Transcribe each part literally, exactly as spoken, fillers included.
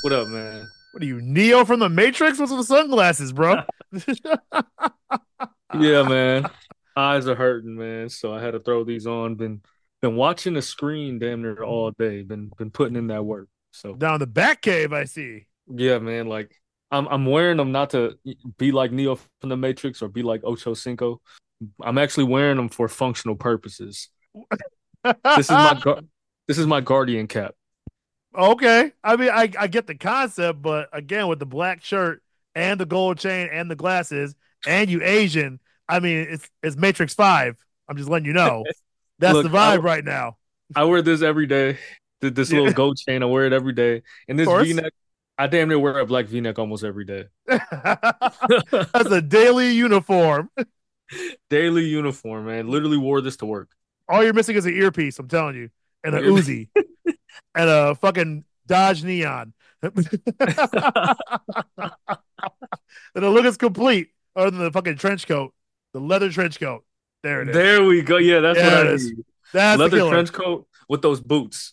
What up, man? What are you, Neo from the Matrix? What's with the sunglasses, bro? Yeah, man. Eyes are hurting, man. So I had to throw these on. Been been watching the screen damn near all day. Been been putting in that work. So Down the Bat Cave, I see. yeah, man. Like I'm I'm wearing them not to be like Neo from the Matrix or be like Ocho Cinco. I'm actually wearing them for functional purposes. This is my gar- this is my guardian cap. Okay. I mean, I, I get the concept, but again, with the black shirt and the gold chain and the glasses, and you Asian, I mean, it's it's Matrix Five. I'm just letting you know. That's the Look, I vibe right now. I wear this every day. Th- This Yeah, little of gold chain, I wear it every day. And this course. V-neck, I damn near wear a black V-neck almost every day. That's a daily uniform. Daily uniform, man. Literally wore this to work. All you're missing is an earpiece, I'm telling you, and a Yeah. Uzi and a fucking Dodge Neon. And the look is complete, other than the fucking trench coat, the leather trench coat. There it is. There we go. Yeah, that's what There I it is. need. That's the Leather killer. trench coat with those boots.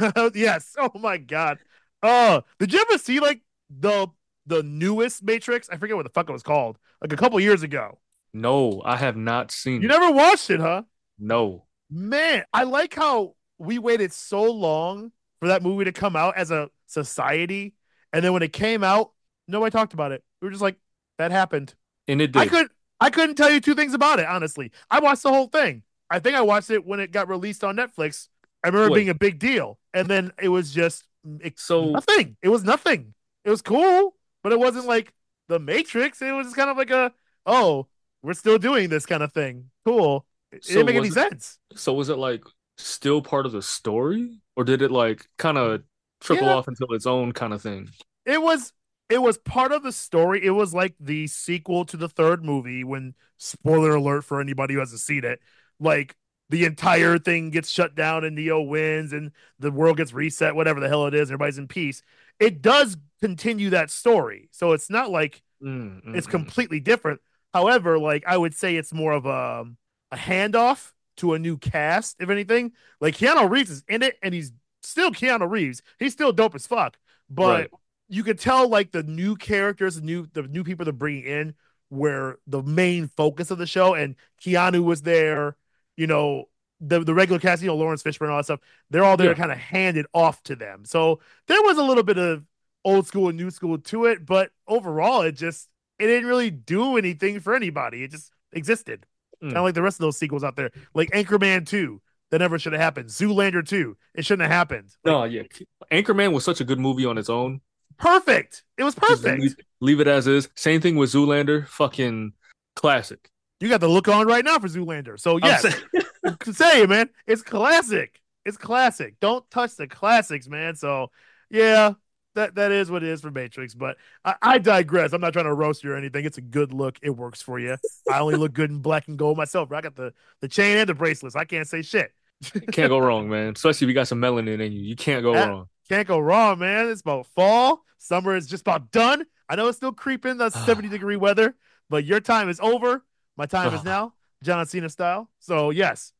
Yes. Oh my god. Oh, did you ever see like the the newest Matrix? I forget what the fuck it was called. Like a couple years ago. No, I have not seen You it. never watched it, huh? No. Man, I like how we waited so long for that movie to come out as a society, and then when it came out, nobody talked about it. We were just like, that happened. And it I did. could I couldn't tell you two things about it, honestly. I watched the whole thing. I think I watched it when it got released on Netflix. I remember it being Wait. a big deal. And then it was just it, So nothing. It was nothing. It was cool, but it wasn't like the Matrix. It was just kind of like a, oh, we're still doing this kind of thing. Cool. It, it so didn't make any was it sense. so was it like still part of the story? Or did it like kind of trickle Yeah, off into its own kind of thing? it was it was part of the story. It was like the sequel to the third movie when, spoiler alert for anybody who hasn't seen it, like the entire thing gets shut down and Neo wins and the world gets reset, whatever the hell it is, everybody's in peace. It does continue that story. So it's not like Mm, mm, it's mm. completely different. However, like I would say it's more of a a handoff to a new cast, if anything. Like Keanu Reeves is in it and he's still Keanu Reeves. He's still dope as fuck. But Right. you could tell like the new characters, the new the new people they're bringing in were the main focus of the show. And Keanu was there, you know, the the regular cast, you know, Lawrence Fishburne and all that stuff. They're all there Yeah. kind of handed off to them. So there was a little bit of old school and new school to it, but overall, it just it didn't really do anything for anybody. It just existed, kind of Mm. like the rest of those sequels out there, like Anchorman Two. That never should have happened. Zoolander Two. It shouldn't have happened. Like No, yeah. Anchorman was such a good movie on its own. perfect. It was Just leave, perfect. leave it as is. Same thing with Zoolander. Fucking classic. You got the look on right now for Zoolander. So I'm saying, yes, say it, man. It's classic. It's classic. Don't touch the classics, man. So yeah, that that is what it is for Matrix. But I, I digress. I'm not trying to roast you or anything. It's a good look. It works for you. I only look good in black and gold myself. Bro. I got the the chain and the bracelets. I can't say shit. can't go wrong, man. Especially if you got some melanin in you. You can't go That wrong. can't go wrong, man. It's about fall. Summer is just about done. I know it's still creeping the seventy degree weather, but your time is over. My time is now, John Cena style. So yes,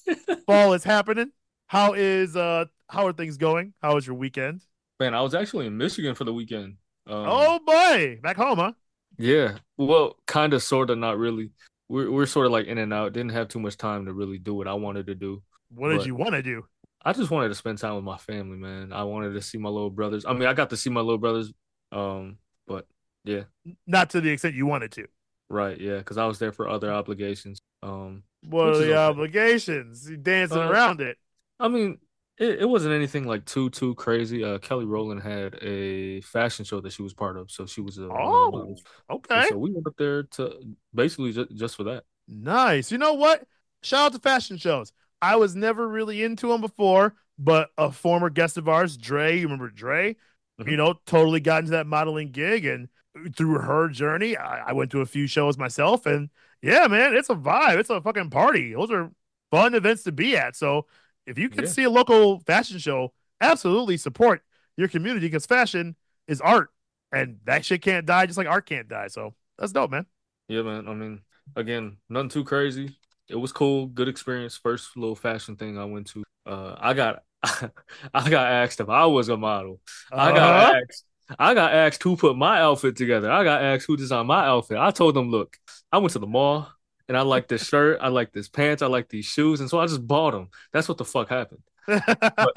fall is happening. How is uh how are things going? How was your weekend? Man, I was actually in Michigan for the weekend. Um, Oh boy, back home, huh? yeah. Well, kind of, sort of, not really. We're we're sort of like in and out. Didn't have too much time to really do what I wanted to do. What did But you want to do? I just wanted to spend time with my family, man. I wanted to see my little brothers. I mean, I got to see my little brothers. Um, but yeah, Not to the extent you wanted to. right, yeah, because I was there for other obligations. Um, What are which is the okay. obligations? You dancing Uh, around it. I mean, it, it wasn't anything like too too crazy. Uh, Kelly Rowland had a fashion show that she was part of, so she was uh, one of the Oh, models, and okay. so we went up there to basically just just for that. Nice. You know what? Shout out to fashion shows. I was never really into them before, but a former guest of ours, Dre, you remember Dre? You Hmm. know, totally got into that modeling gig, and through her journey, I, I went to a few shows myself, and yeah, man, it's a vibe. It's a fucking party. Those are fun events to be at. So if you can Yeah, see a local fashion show, absolutely support your community because fashion is art, and that shit can't die just like art can't die. So that's dope, man. yeah, man. I mean, again, nothing too crazy. It was cool, good experience. First little fashion thing I went to. Uh, I got I got asked if I was a model. I Uh got huh. asked. I got asked who put my outfit together. I got asked who designed my outfit. I told them, look, I went to the mall and I like this shirt, I like this pants, I like these shoes, and so I just bought them. That's what the fuck happened. But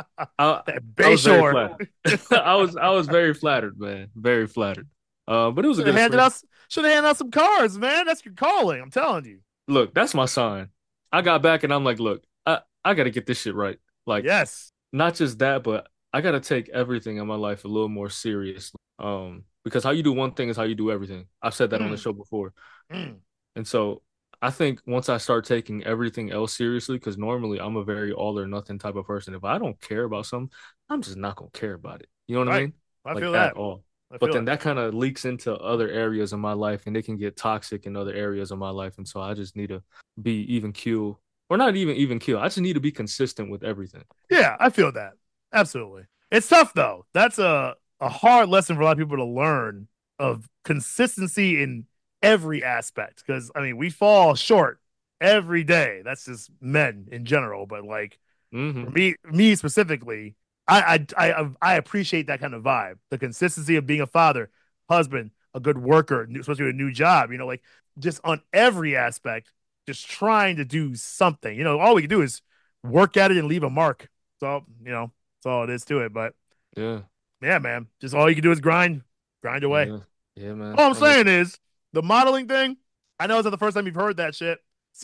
I I was very Bayshore. flattered. I was I was very flattered, man. Very flattered. Uh, but it was a Should have good handed experience. us should have handed out some cards, man. That's your calling. I'm telling you. Look, that's my sign. I got back and I'm like, look, I, I gotta get this shit right. Like, Yes. not just that, but I gotta take everything in my life a little more seriously. Um, because how you do one thing is how you do everything. I've said that on the Mm, show before. mm. And so I think once I start taking everything else seriously, because normally I'm a very all or nothing type of person. If I don't care about something, I'm just not gonna care about it. You know what I Right. mean? I Like feel at that. all. I But feel then it. that kind of leaks into other areas of my life and it can get toxic in other areas of my life. And so I just need to be even keel, or not even even keel. I just need to be consistent with everything. Yeah, I feel that. Absolutely. It's tough though. That's a a hard lesson for a lot of people to learn of consistency in every aspect. Because I mean, we fall short every day. That's just men in general. But like for Hmm. me, me specifically, I I I, I appreciate that kind of vibe. The consistency of being a father, husband, a good worker, especially with a new job. You know, like just on every aspect, just trying to do something. You know, all we can do is work at it and leave a mark. So you know, that's all it is to it. But Yeah. yeah, man, just all you can do is grind, grind away. Yeah. Yeah, man. All I'm I mean, saying is the modeling thing. I know it's not the first time you've heard that shit.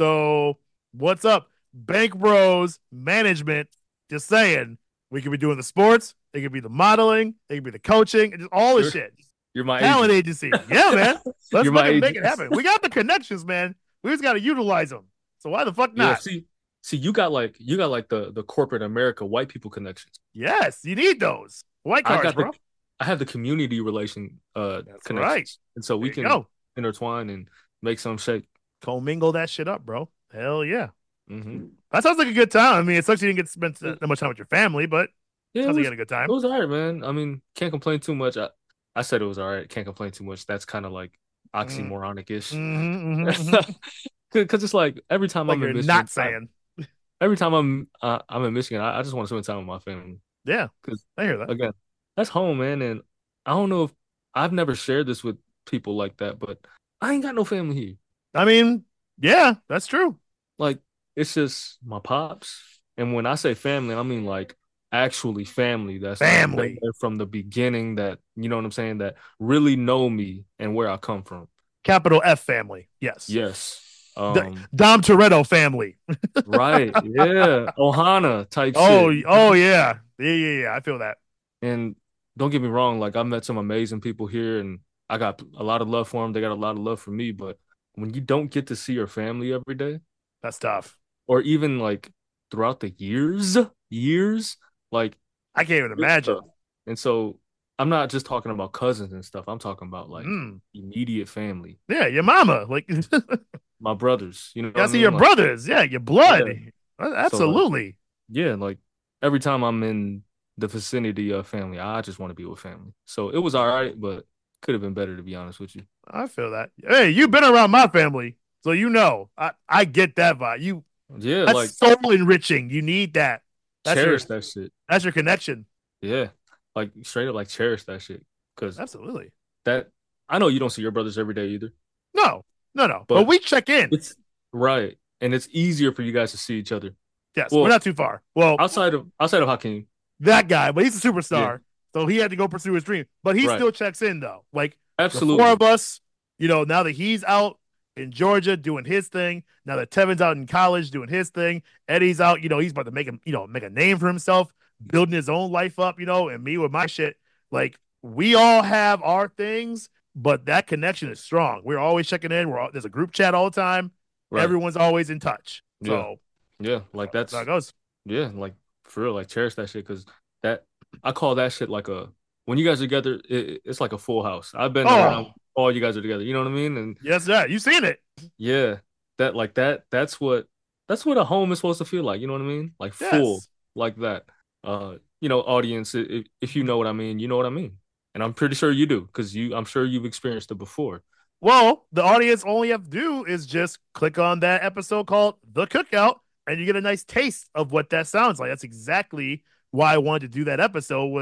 So what's up, Bank Bros Management? Just saying, we could be doing the sports. It could be the modeling. It could be the coaching. And just all the you're shit. you're my Talent agent. agency. Yeah, man. Let's You're my make it make agent. it happen. We got the connections, man. We just got to utilize them. So why the fuck Yeah, not? see, see, you got like you got like the the corporate America white people connections. Yes, you need those white I cards, got the bro. I have the community relation uh That's right. connections, and so There we you can go. intertwine and make some shake. Commingle that shit up, bro. Hell yeah. Hmm. That sounds like a good time. I mean, it sucks you didn't get to spend that much time with your family, but Yeah, it sounds like you was had a good it time. was all right, man. I mean, can't complain too much. I, I said it was all right. Can't complain too much. That's kind of like Mm-hmm, oxymoronic ish. mm-hmm, mm-hmm. Because it's like every time Like I'm in you're not Michigan, I, saying. every time I'm uh, I'm in Michigan, I, I just want to spend time with my family. Yeah, Because I hear that. again, that's home, man. And I don't know if I've never shared this with people like that, but I ain't got no family here. I mean, yeah, that's true. Like it's just my pops. And when I say family, I mean like actually family that's like been Family. there from the beginning that you know what I'm saying, that really know me and where I come from. Capital F family. Yes. Yes. D- Um, Dom Toretto family. right. Yeah. Ohana type Oh, shit. oh yeah. Yeah, yeah, yeah. I feel that. And don't get me wrong, like I've met some amazing people here and I got a lot of love for them. They got a lot of love for me. But when you don't get to see your family every day, That's tough. or even like throughout the years, years, like I can't even it's imagine. tough. And so I'm not just talking about cousins and stuff. I'm talking about like Mm. immediate family, Yeah, your mama. Like, you my brothers. You know what I gotta see your mean? Like, brothers. Yeah, your blood. yeah. So like, Absolutely. yeah, like every time I'm in the vicinity of family, I just want to be with family. So it was all right, but could have been better to be honest with you. I feel that. Hey, you've been around my family, so you know. I, I get that vibe. You Yeah, That's like soul enriching. You need that. That's your cherish that shit. that's your connection. Yeah, like straight up, like cherish that shit. Cause Absolutely. that I know you don't see your brothers every day either, No, no, no. But but we check in. it's right, and it's easier for you guys to see each other. Yes, we're Well, not too far. Well, outside of outside of Hakeem, that guy, but he's a yeah, superstar, so he had to go pursue his dream. But he right, still checks in though. Like the four absolutely, of us, you know, now that he's out in Georgia doing his thing, now that Tevin's out in college doing his thing, Eddie's out, you know, he's about to make him, you know, make a name for himself, building his own life up, you know, and me with my shit. Like we all have our things, but that connection is strong. We're always checking in. We're all, there's a group chat all the time. right, Everyone's always in touch. yeah, So yeah, like that's how it that's goes. yeah, like for real, like cherish that shit because that I call that shit like a when you guys are together, it, it's like a full house. I've been around Oh, all you guys are together. You know what I mean? And yes, yeah. You seen it. yeah, that like that that's what that's what a home is supposed to feel like. You know what I mean? Like full Yes. like that. Uh, you know, audience, if if you know what I mean, you know what I mean. And I'm pretty sure you do because you I'm sure you've experienced it before. Well, the audience only have to do is just click on that episode called The Cookout, and you get a nice taste of what that sounds like. That's exactly why I wanted to do that episode was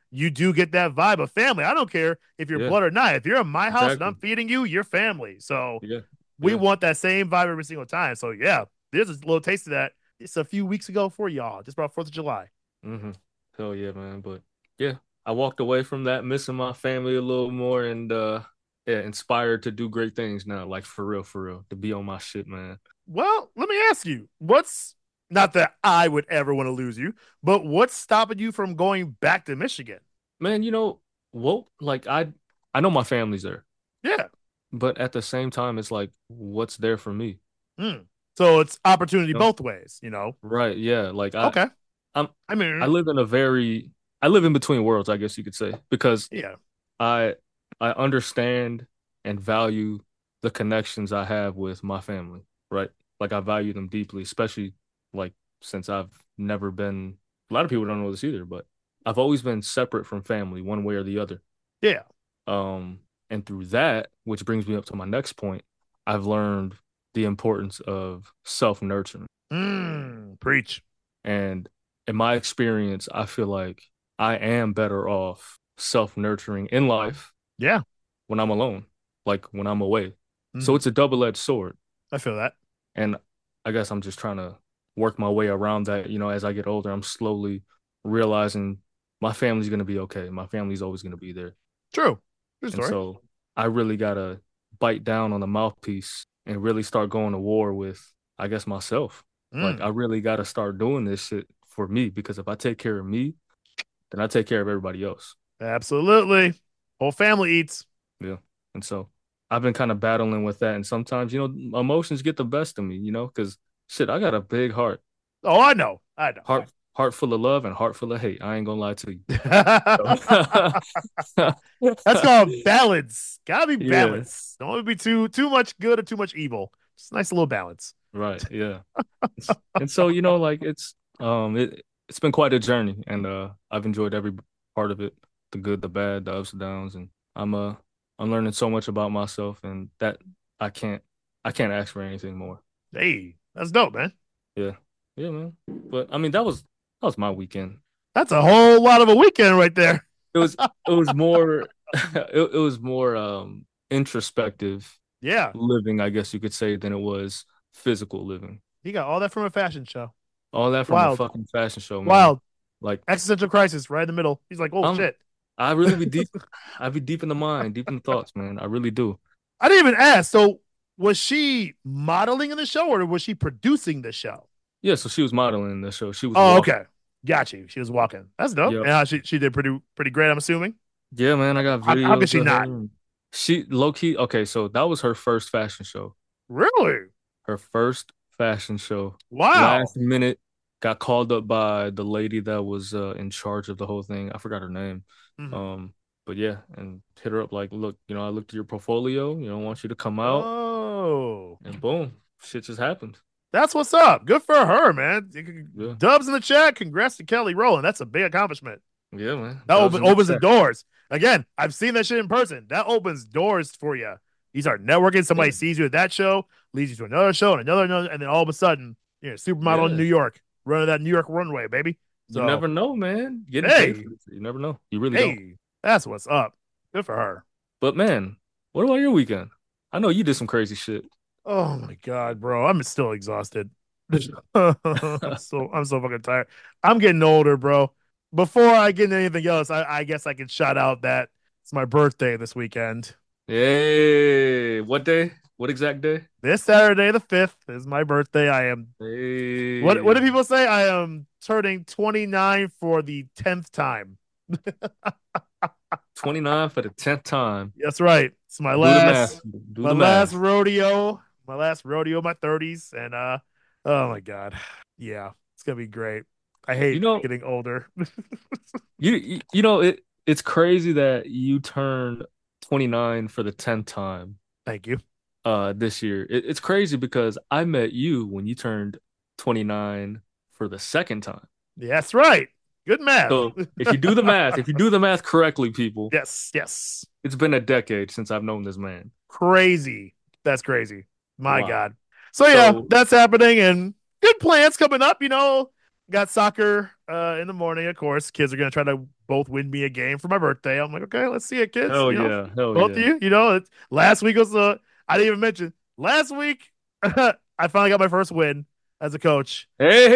you do get that vibe of family. I don't care if you're Yeah, blood or not. If you're in my house and I'm exactly. feeding you, you're family. So Yeah, we yeah. want that same vibe every single time. So yeah, there's a little taste of that. It's a few weeks ago for y'all, just about Fourth of July. Mm-hmm. Hell yeah, man. But yeah, I walked away from that missing my family a little more and uh yeah, inspired to do great things now. Like for real, for real. To be on my shit, man. Well, let me ask you, what's not that I would ever want to lose you, but what's stopping you from going back to Michigan? Man, you know, well, like I I know my family's there, Yeah. but at the same time, it's like, what's there for me? Mm. So it's opportunity You know? both ways, you know? Right, yeah. Like I Okay. I'm I I mean, live in a very I live in between worlds, I guess you could say, because yeah. I I understand and value the connections I have with my family, right? Like I value them deeply, especially like since I've never been a lot of people don't know this either, but I've always been separate from family one way or the other. Yeah. Um, and through that, which brings me up to my next point, I've learned the importance of self-nurturing. Mm. Preach. And in my experience, I feel like I am better off self-nurturing in life Yeah. when I'm alone, like when I'm away. So Mm. it's a double-edged sword. I feel that. And I guess I'm just trying to work my way around that. You know, as I get older, I'm slowly realizing my family's going to be okay. My family's always going to be there. True. True And story. so I really got to bite down on the mouthpiece and really start going to war with, I guess, myself. Like, I Mm. really got to start doing this shit for me because if I take care of me, then I take care of everybody else. Absolutely. Whole family eats. Yeah. And so I've been kind of battling with that. And sometimes, you know, emotions get the best of me, you know, because shit, I got a big heart, Oh, I know. I know. heart, heart full of love and heart full of hate. I ain't gonna lie to you. So, That's called balance. Gotta be yeah, balanced. Don't want to be too too much good or too much evil. Just a nice little balance. right. Yeah. And so, you know, like it's um it it's been quite a journey and uh I've enjoyed every part of it, the good, the bad, the ups and downs, and I'm uh I'm learning so much about myself and that I can't I can't ask for anything more. Hey, that's dope, man. Yeah. Yeah, man. But I mean that was that was my weekend. That's a whole lot of a weekend right there. It was it was more it, it was more um introspective Yeah, living, I guess you could say, than it was physical living. he got all that from a fashion show. All that from a Wild, fucking fashion show, man. wild. Like Existential crisis right in the middle. He's like, oh I'm shit. I really be deep I be deep in the mind, deep in the thoughts, man. I really do. I didn't even ask. So was she modeling in the show or was she producing the show? Yeah, so she was modeling in the show. She was Oh, walking. okay. Got you. She was walking. That's dope. Yep. Yeah, she she did pretty pretty great. I'm assuming. Yeah, man, I got How, how could videos she of not? her. She low key, okay, so that was her first fashion show. Really? Her first fashion show. Wow. Last minute got called up by the lady that was uh, in charge of the whole thing. I forgot her name. Mhm. Um, but yeah, and hit her up like, look, you know, I looked at your portfolio, you know, I want you to come out, Oh, and boom, shit just happened. that's what's up. Good for her, man. Yeah, Dubs in the chat. Congrats to Kelly Rowland. That's a big accomplishment. yeah, man. That Dubs open, in the opens the chat. doors. Again, I've seen that shit in person. That opens doors for you. You start networking. Somebody Yeah, sees you at that show, leads you to another show and another, another, and then all of a sudden, you're a supermodel in yeah. New York, running that New York runway, baby. You So, never know, man. Getting paid hey, for this. You never know. You really don't. hey, that's what's up. Good for her. But man, what about your weekend? I know you did some crazy shit. Oh my god, bro, I'm still exhausted. I'm so I'm so fucking tired. I'm getting older, bro. Before I get into anything else, I, I guess I can shout out that it's my birthday this weekend. Hey, what day? What exact day? This Saturday, the fifth, is my birthday. I am what what do Hey, people say? I am turning twenty-nine for the tenth time. twenty-nine for the tenth time. That's right. It's my Do the math. last Do my the last math. rodeo. My last rodeo in my thirties. And uh oh my God. Yeah, it's gonna be great. I You hate know, getting older. you you, you know it it's crazy that you turned twenty-nine for the tenth time Thank you. uh this year. It, it's crazy because I met you when you turned twenty-nine for the second time. Yeah, that's right. Good math. So if you do the math, if you do the math correctly, people, Yes, yes. it's been a decade since I've known this man. Crazy. That's crazy. My Wow. God. So yeah, So that's happening and good plans coming up, you know. got soccer uh, in the morning. Of course, kids are gonna try to both win me a game for my birthday. I'm like, okay, let's see it, kids. Hell You know, yeah, hell both of yeah. you. You know, it's, last week was uh, I didn't even mention last week. I finally got my first win as a coach.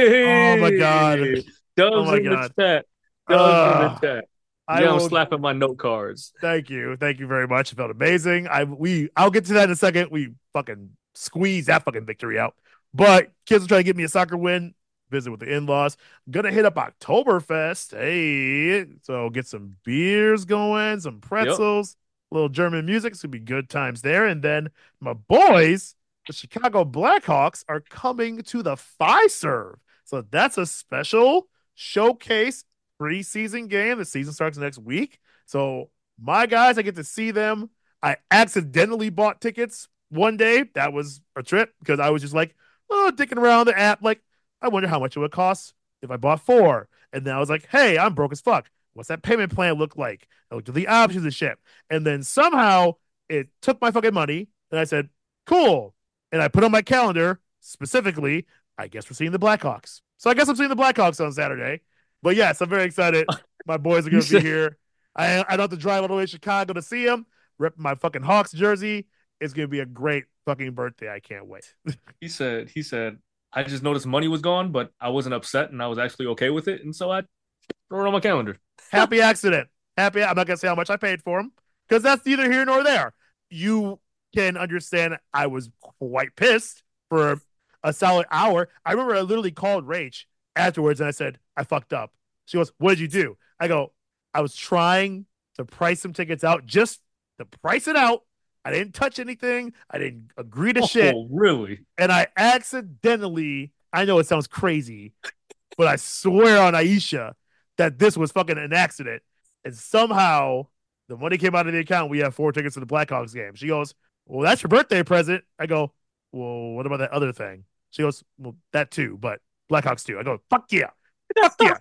Oh my god. Hey, Oh Dubs my in the god. chat. Dubs in the Uh, chat. I Yeah, I'm will. slapping my note cards. Thank you. Thank you very much. It felt amazing. I we I'll get to that in a second. We fucking squeeze that fucking victory out. But kids are trying to get me a soccer win. Visit with the in-laws. Gonna hit up Oktoberfest. Hey, so get some beers going, some Yep. pretzels, a little German music. It's gonna be good times there. And then my boys, the Chicago Blackhawks, are coming to the Fiserv. So that's a special showcase preseason game. The season starts next week. So my guys, I get to see them. I accidentally bought tickets one day. That was a trip because I was just like, oh, dicking around the app. Like, I wonder how much it would cost if I bought four. And then I was like, hey, I'm broke as fuck. What's that payment plan look like? I looked at the options and shit. And then somehow it took my fucking money. And I said, cool. And I put on my calendar specifically, I guess we're seeing the Blackhawks. So I guess I'm seeing the Blackhawks on Saturday. But yes, I'm very excited. My boys are He going to be said here. I, I don't have to drive all the way to Chicago to see them. Rep my fucking Hawks jersey. It's going to be a great fucking birthday. I can't wait. he said he said I just noticed money was gone, but I wasn't upset and I was actually okay with it, and so I threw it on my calendar. Happy accident. Happy. I'm not going to say how much I paid for them because that's neither here nor there. You can understand I was quite pissed for a solid hour. I remember I literally called Rach afterwards and I said, I fucked up. She goes, what did you do? I go, I was trying to price some tickets out just to price it out. I didn't touch anything. I didn't agree to shit. Oh, really? And I accidentally, I know it sounds crazy, but I swear on Aisha that this was fucking an accident. And somehow the money came out of the account. We have four tickets to the Blackhawks game. She goes, well, that's your birthday present. I go, well, what about that other thing? She goes, well, that too, but Blackhawks too. I go, fuck yeah. Fuck yeah.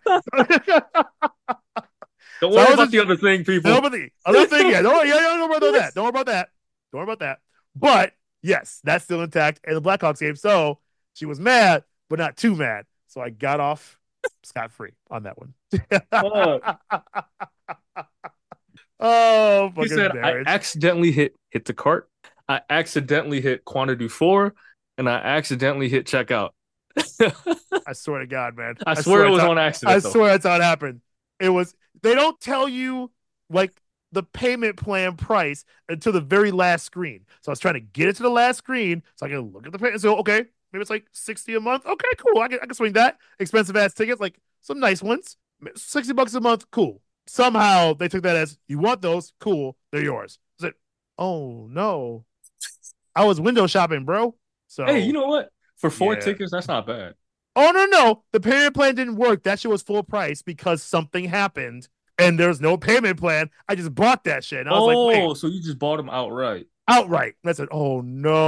Don't So I worry was about just, the other thing, no, people. but the other thing, yeah, don't, yeah, yeah, don't worry about that. Don't worry about that. Don't worry about that. But yes, that's still intact in the Blackhawks game. So she was mad, but not too mad. So I got off scot free on that one. Uh, Oh, he fucking said I marriage. accidentally hit hit the cart. I accidentally hit quantity four, and I accidentally hit checkout. I swear to God, man. I I swear swear it it's was how, on I accident though. swear that's how it happened. It was they don't tell you like the payment plan price until the very last screen. So I was trying to get it to the last screen so I can look at the payment. So okay, maybe it's like sixty a month. Okay, cool. I can I can swing that. Expensive ass tickets, like some nice ones. sixty bucks a month, cool. Somehow they took that as you want those, cool, they're yours. I said, oh no. I was window shopping, bro. Hey, you So know what? For four yeah. tickets, that's not bad. Oh no, no. The payment plan didn't work. That shit was full price because something happened and there's no payment plan. I just bought that shit. And I was like, wait, Oh, so you just bought them outright? outright. And I said, oh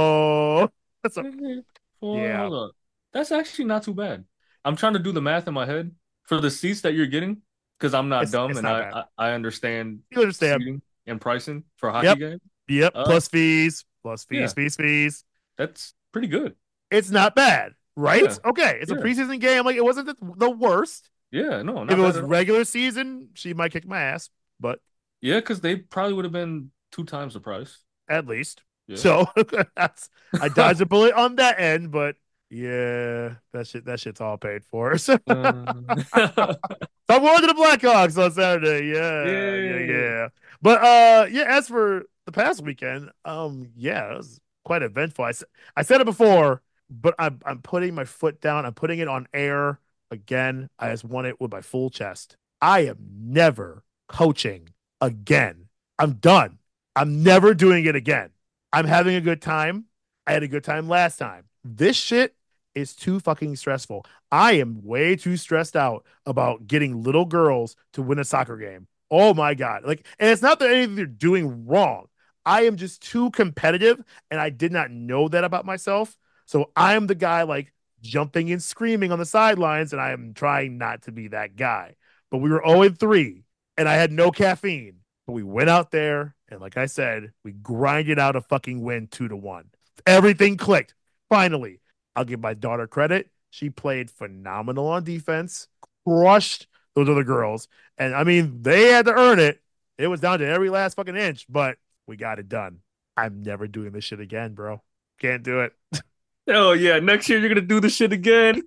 no. That's a Well, yeah. hold on. That's actually not too bad. I'm trying to do the math in my head for the seats that you're getting because I'm not It's dumb it's and not I, bad. I I understand You understand. seating and pricing for a hockey Yep. game. Yep. Uh, Plus fees. Plus fees, yeah, fees, fees. that's pretty good. It's not bad. Right? Yeah, Okay. It's a yeah, preseason game. Like it wasn't the, the worst. yeah. No, If not it bad was at all. regular season, she might kick my ass, but Yeah, because they probably would have been two times the price. at least. Yeah. So that's I dodged a bullet on that end, but yeah, that shit that shit's all paid for. So, so Uh, I'm going to the Blackhawks on Saturday. Yeah, yeah, yeah. yeah. But uh yeah, as for the past weekend, um yeah, it was quite eventful. I, I said it before, but I'm I'm putting my foot down. I'm putting it on air again. I just want it with my full chest. I am never coaching again. I'm done. I'm never doing it again. I'm having a good time. I had a good time last time. This shit is too fucking stressful. I am way too stressed out about getting little girls to win a soccer game. Oh my God. Like, and it's not that anything they're doing wrong. I am just too competitive and I did not know that about myself. So I am the guy like jumping and screaming on the sidelines and I am trying not to be that guy. But we were oh and three and I had no caffeine. But we went out there and like I said, we grinded out a fucking win two to one. Everything clicked. Finally, I'll give my daughter credit. She played phenomenal on defense, crushed those other girls. And I mean, they had to earn it. It was down to every last fucking inch, but we got it done. I'm never doing this shit again, bro. Can't do it. Oh yeah, next year you're gonna do the shit again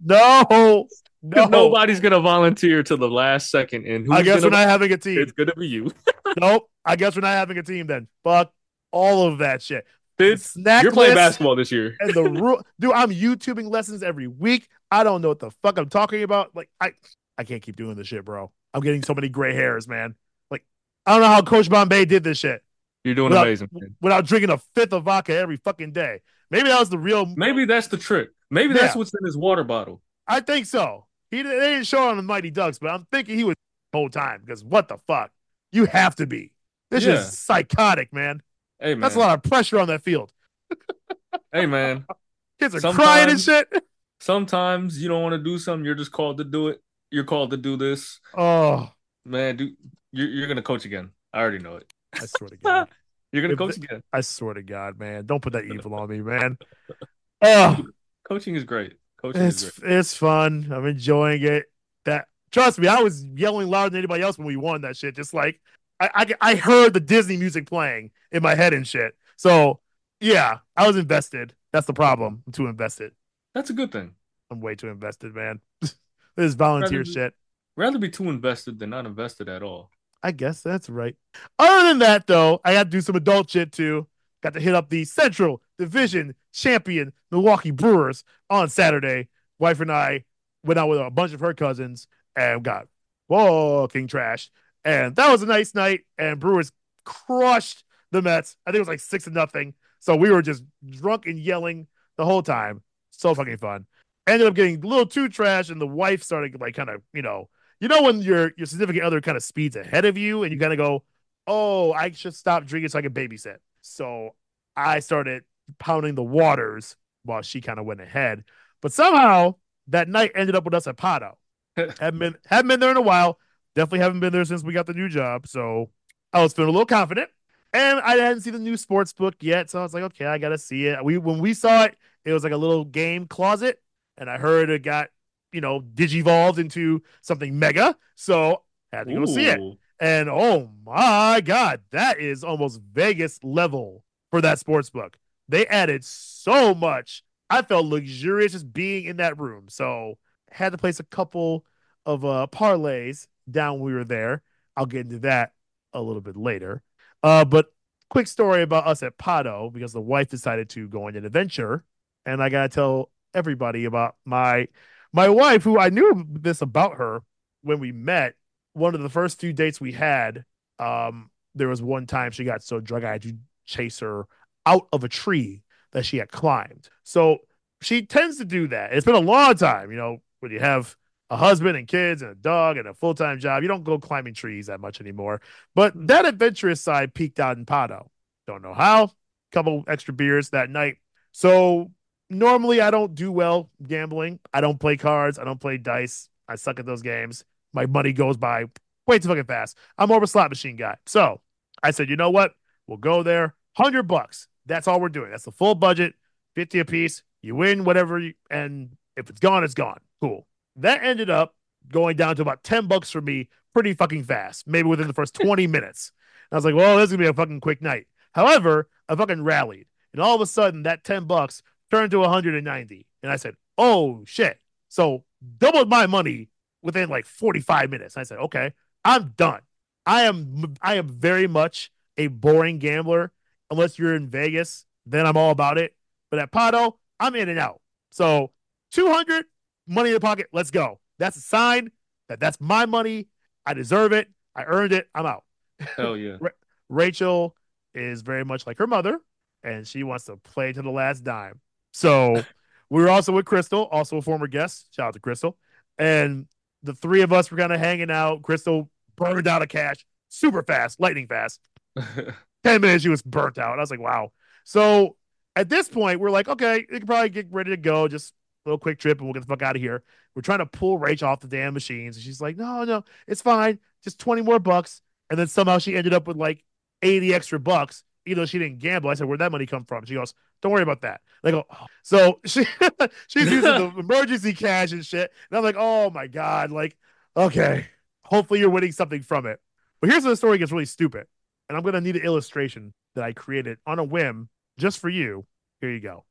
No, because no. nobody's gonna volunteer to the last second, and I who's guess we're gonna? not having a team. It's gonna be you, Nope. I guess we're not having a team then. Fuck all of that shit. The Fitz. snack You're playing list basketball this year. and the rule. Dude, I'm YouTubing lessons every week. I don't know what the fuck I'm talking about. Like, I, I can't keep doing this shit, bro. I'm getting so many gray hairs, man. Like, I don't know how Coach Bombay did this shit You're doing without amazing, man. without drinking a fifth of vodka every fucking day. Maybe that was the real. Maybe that's the trick. Maybe that's Yeah, what's in his water bottle. I think so. He they didn't show on the Mighty Ducks, but I'm thinking he was the whole time because what the fuck? You have to be. This is Yeah. psychotic, man. Hey That's a man. lot of pressure on that field. Hey man. Kids are crying and Sometimes, shit. sometimes you don't want to do something. You're just called to do it. You're called to do this, Oh, man. Do you're you're gonna coach again? I already know it. I swear to God. You're gonna If coach th- again. I swear to God, man. Don't put that evil on me, man. Oh, Coaching is great. Coaching is great. it's it's fun. I'm enjoying it. That trust me, I was yelling louder than anybody else when we won that shit. Just like I, I, I heard the Disney music playing in my head and shit. So yeah, I was invested. That's the problem. I'm too invested. That's a good thing. I'm way too invested, man. This volunteer Rather be, shit. rather be too invested than not invested at all. I guess that's right. Other than that, though, I got to do some adult shit too. Got to hit up the Central Division champion Milwaukee Brewers on Saturday. Wife and I went out with a bunch of her cousins and got fucking trashed. And that was a nice night. And Brewers crushed the Mets. I think it was like six to nothing. So we were just drunk and yelling the whole time. So fucking fun. Ended up getting a little too trash, and the wife started like kind of, you know, you know when your your significant other kind of speeds ahead of you, and you kind of go, "Oh, I should stop drinking so I can babysit." So I started pounding the waters while she kind of went ahead. But somehow that night ended up with us at Pato. Haven't been haven't been there in a while. Definitely haven't been there since we got the new job. So I was feeling a little confident, and I hadn't seen the new sports book yet. So I was like, okay, I gotta see it. We when we saw it, it was like a little game closet, and I heard it got you know digivolved into something mega. So I had to go see it. Ooh. And oh my god, that is almost Vegas level for that sports book. They added so much. I felt luxurious just being in that room. So had to place a couple of uh parlays down when we were there. I'll get into that a little bit later. Uh, but quick story about us at Pato because the wife decided to go on an adventure, and I gotta tell everybody about my my wife, who I knew this about her when we met. One of the first few dates we had, um, there was one time she got so drunk I had to chase her out of a tree that she had climbed. So she tends to do that. It's been a long time, you know, when you have a husband and kids and a dog and a full time job, you don't go climbing trees that much anymore. But that adventurous side peaked out in Pato. Don't know how. Couple extra beers that night. So normally I don't do well gambling. I don't play cards. I don't play dice. I suck at those games. My money goes by way too fucking fast. I'm more of a slot machine guy. So I said, you know what? We'll go there. Hundred bucks. That's all we're doing. That's the full budget. Fifty a piece. You win whatever, you, and if it's gone, it's gone. Cool. That ended up going down to about ten bucks for me pretty fucking fast, maybe within the first twenty minutes. And I was like, well, this is going to be a fucking quick night. However, I fucking rallied. And all of a sudden, that ten bucks turned to one hundred ninety. And I said, oh, shit. So doubled my money within like forty-five minutes. And I said, okay, I'm done. I am I am very much a boring gambler. Unless you're in Vegas, then I'm all about it. But at Pato, I'm in and out. So two hundred money in the pocket. Let's go. That's a sign that that's my money. I deserve it. I earned it. I'm out. Hell yeah. Rachel is very much like her mother, and she wants to play to the last dime. So we were also with Crystal, also a former guest. Shout out to Crystal. And the three of us were kind of hanging out. Crystal burned out of cash super fast, lightning fast. ten minutes, she was burnt out. I was like, wow. So at this point, we're like, okay, we can probably get ready to go. Just a little quick trip and we'll get the fuck out of here. We're trying to pull Rach off the damn machines. And she's like, no, no, it's fine. Just twenty more bucks. And then somehow she ended up with like eighty extra bucks even though she didn't gamble. I said, "Where'd that money come from?" She goes, "Don't worry about that." And I go, oh. So she she's using the emergency cash and shit. And I'm like, "Oh my god!" Like, okay, hopefully you're winning something from it. But here's where the story gets really stupid, and I'm gonna need an illustration that I created on a whim just for you. Here you go.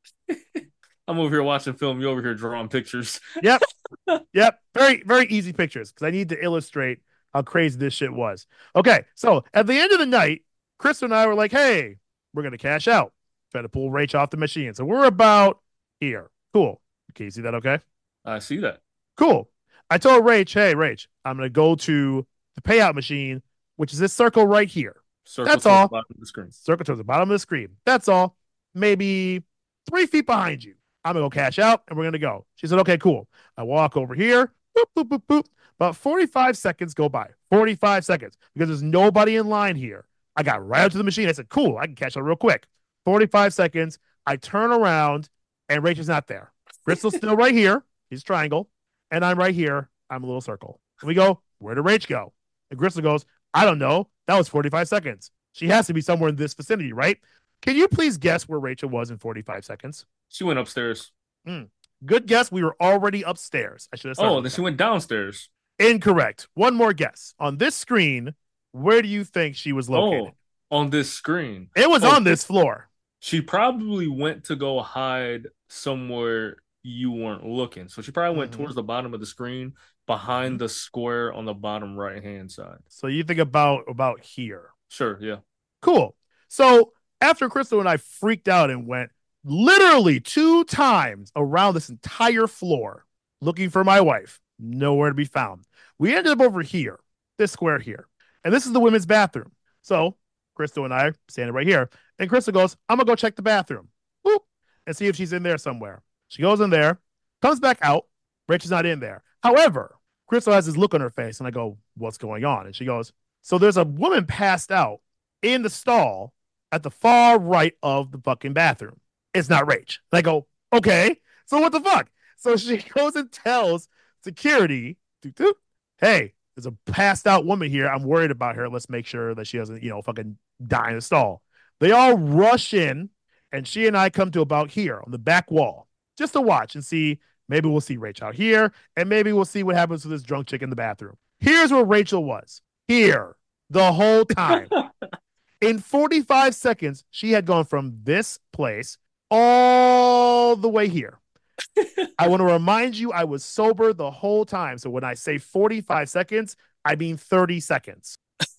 I'm over here watching film. You over here drawing pictures. Yep, yep. Very very easy pictures because I need to illustrate how crazy this shit was. Okay, so at the end of the night, Chris and I were like, "Hey, we're gonna cash out, try to pull Rach off the machine." So we're about here. Cool. Can you see that? Okay. I see that. Cool. I told Rach, "Hey, Rach, I'm gonna go to the payout machine, which is this circle right here. Circle That's to all. the bottom of the screen. Circle to the bottom of the screen. That's all. Maybe three feet behind you. I'm gonna go cash out, and we're gonna go." She said, "Okay, cool." I walk over here. Boop, boop, boop, boop. About forty-five seconds go by. forty-five seconds because there's nobody in line here. I got right up to the machine. I said, "Cool, I can cash out real quick." forty-five seconds. I turn around, and Rachel's not there. Crystal's still right here. He's triangle. And I'm right here. I'm a little circle. And we go, "Where did Rach go?" And Crystal goes, "I don't know. That was forty-five seconds. She has to be somewhere in this vicinity, right? Can you please guess where Rachel was in forty-five seconds?" She went upstairs. Mm. Good guess. We were already upstairs. I should have started. Oh, then she went downstairs. Incorrect. One more guess. On this screen, where do you think she was located? Oh, on this screen. It was oh, on this floor. She probably went to go hide somewhere you weren't looking. So she probably went mm-hmm. towards the bottom of the screen, behind mm-hmm. the square on the bottom right hand side. So you think about about here. Sure, yeah. Cool. So after Crystal and I freaked out and went literally two times around this entire floor looking for my wife, nowhere to be found. We ended up over here, this square here. And this is the women's bathroom. So Crystal and I standing right here. And Crystal goes, "I'm going to go check the bathroom." Boop. And see if she's in there somewhere. She goes in there, comes back out. Rachel's not in there. However, Crystal has this look on her face. And I go, "What's going on?" And she goes, "So there's a woman passed out in the stall at the far right of the fucking bathroom. It's not Rach." And I go, "Okay, so what the fuck?" So she goes and tells security, doop, doop, "Hey, there's a passed out woman here. I'm worried about her. Let's make sure that she doesn't, you know, fucking die in the stall." They all rush in, and she and I come to about here on the back wall just to watch and see. Maybe we'll see Rachel out here, and maybe we'll see what happens to this drunk chick in the bathroom. Here's where Rachel was. Here the whole time. In forty-five seconds, she had gone from this place all the way here. I want to remind you, I was sober the whole time. So when I say forty-five seconds, I mean thirty seconds.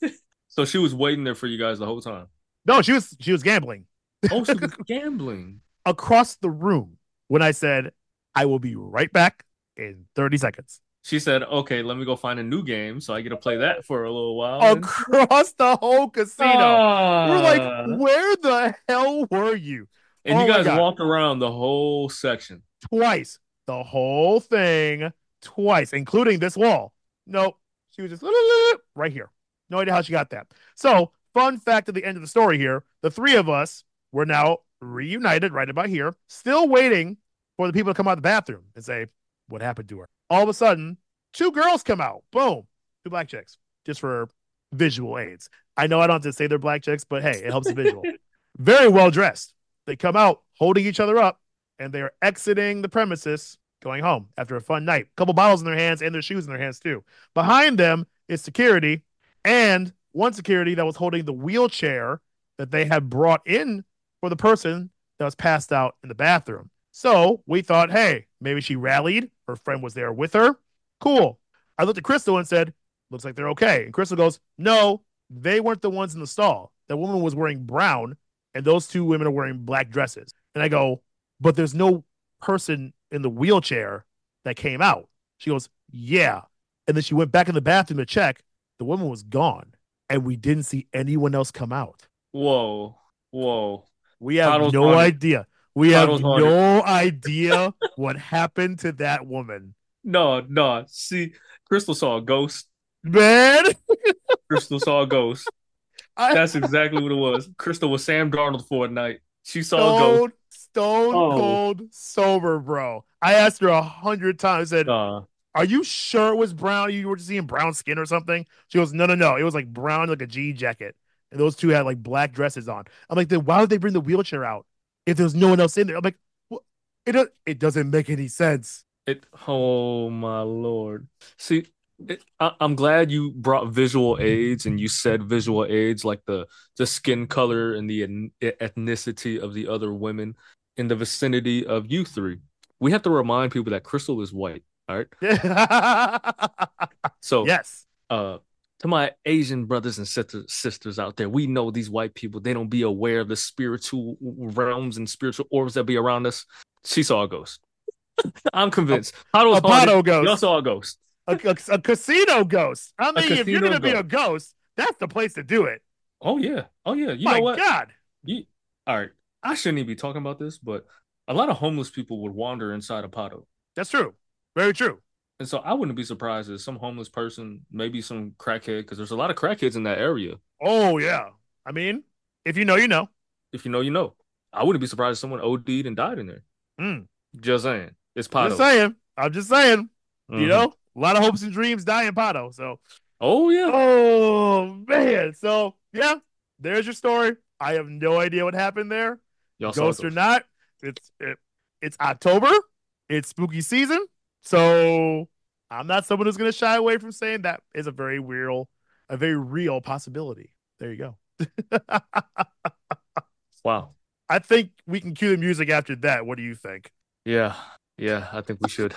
So she was waiting there for you guys the whole time? No, she was she was gambling. Oh, she was gambling. Across the room when I said, "I will be right back in thirty seconds. She said, "Okay, let me go find a new game so I get to play that for a little while." Across the whole casino. Uh, We're like, where the hell were you? And oh you guys walked around the whole section. Twice. The whole thing. Twice, including this wall. Nope. She was just right here. No idea how she got that. So, fun fact at the end of the story here, the three of us were now reunited right about here, still waiting for the people to come out of the bathroom and say, what happened to her? All of a sudden, two girls come out. Boom. Two black chicks. Just for visual aids. I know I don't have to say they're black chicks, but hey, it helps the visual. Very well dressed. They come out holding each other up, and they are exiting the premises, going home after a fun night. A couple bottles in their hands and their shoes in their hands, too. Behind them is security, and one security that was holding the wheelchair that they had brought in for the person that was passed out in the bathroom. So we thought, hey, maybe she rallied. Her friend was there with her. Cool. I looked at Crystal and said, looks like they're okay. And Crystal goes, no, they weren't the ones in the stall. That woman was wearing brown, and those two women are wearing black dresses. And I go, but there's no person in the wheelchair that came out. She goes, yeah. And then she went back in the bathroom to check. The woman was gone, and we didn't see anyone else come out. Whoa. Whoa. We have Bottles no idea. We Bottles have no idea what happened to that woman. No, no. See, Crystal saw a ghost. Man. Crystal saw a ghost. I, That's exactly what it was. Crystal was Sam Darnold for a night. She saw stone, a ghost. Stone oh. cold sober, bro. I asked her a hundred times. I said, uh, are you sure it was brown? You were just seeing brown skin or something? She goes, no, no, no. It was like brown, like a jean jacket. and those two had like black dresses on. I'm like, then why would they bring the wheelchair out if there's no one else in there? I'm like, well, it does, it doesn't make any sense. It. Oh my Lord. See, it, I, I'm glad you brought visual aids and you said visual aids like the the skin color and the ethnicity of the other women in the vicinity of you three. We have to remind people that Crystal is white. All right. So, Yes. uh, to my Asian brothers and sisters sisters out there, we know these white people, they don't be aware of the spiritual realms and spiritual orbs that be around us. She saw a ghost. I'm A, convinced. Paddle's a Pato haunted. Y'all ghost. saw a ghost. A, a, a casino ghost. I A mean, if you're casino gonna be a ghost. ghost, that's the place to do it. Oh yeah. Oh yeah. You My know what? God. You all right. I shouldn't even be talking about this, but a lot of homeless people would wander inside a Pato. That's true. Very true. And so I wouldn't be surprised if some homeless person, maybe some crackhead, because there's a lot of crackheads in that area. Oh yeah. I mean, if you know, you know. If you know, you know. I wouldn't be surprised if someone O D'd and died in there. Mm. Just saying. It's Just Pato. saying. I'm just saying. You Mm-hmm. know, a lot of hopes and dreams die in Pato. So, Oh yeah. oh man. So yeah, there's your story. I have no idea what happened there, Y'all saw ghost or those. not. It's it, it's October. It's spooky season. So I'm not someone who's going to shy away from saying that is a very real, a very real possibility. There you go. Wow. I think we can cue the music after that. What do you think? Yeah. Yeah, I think we should.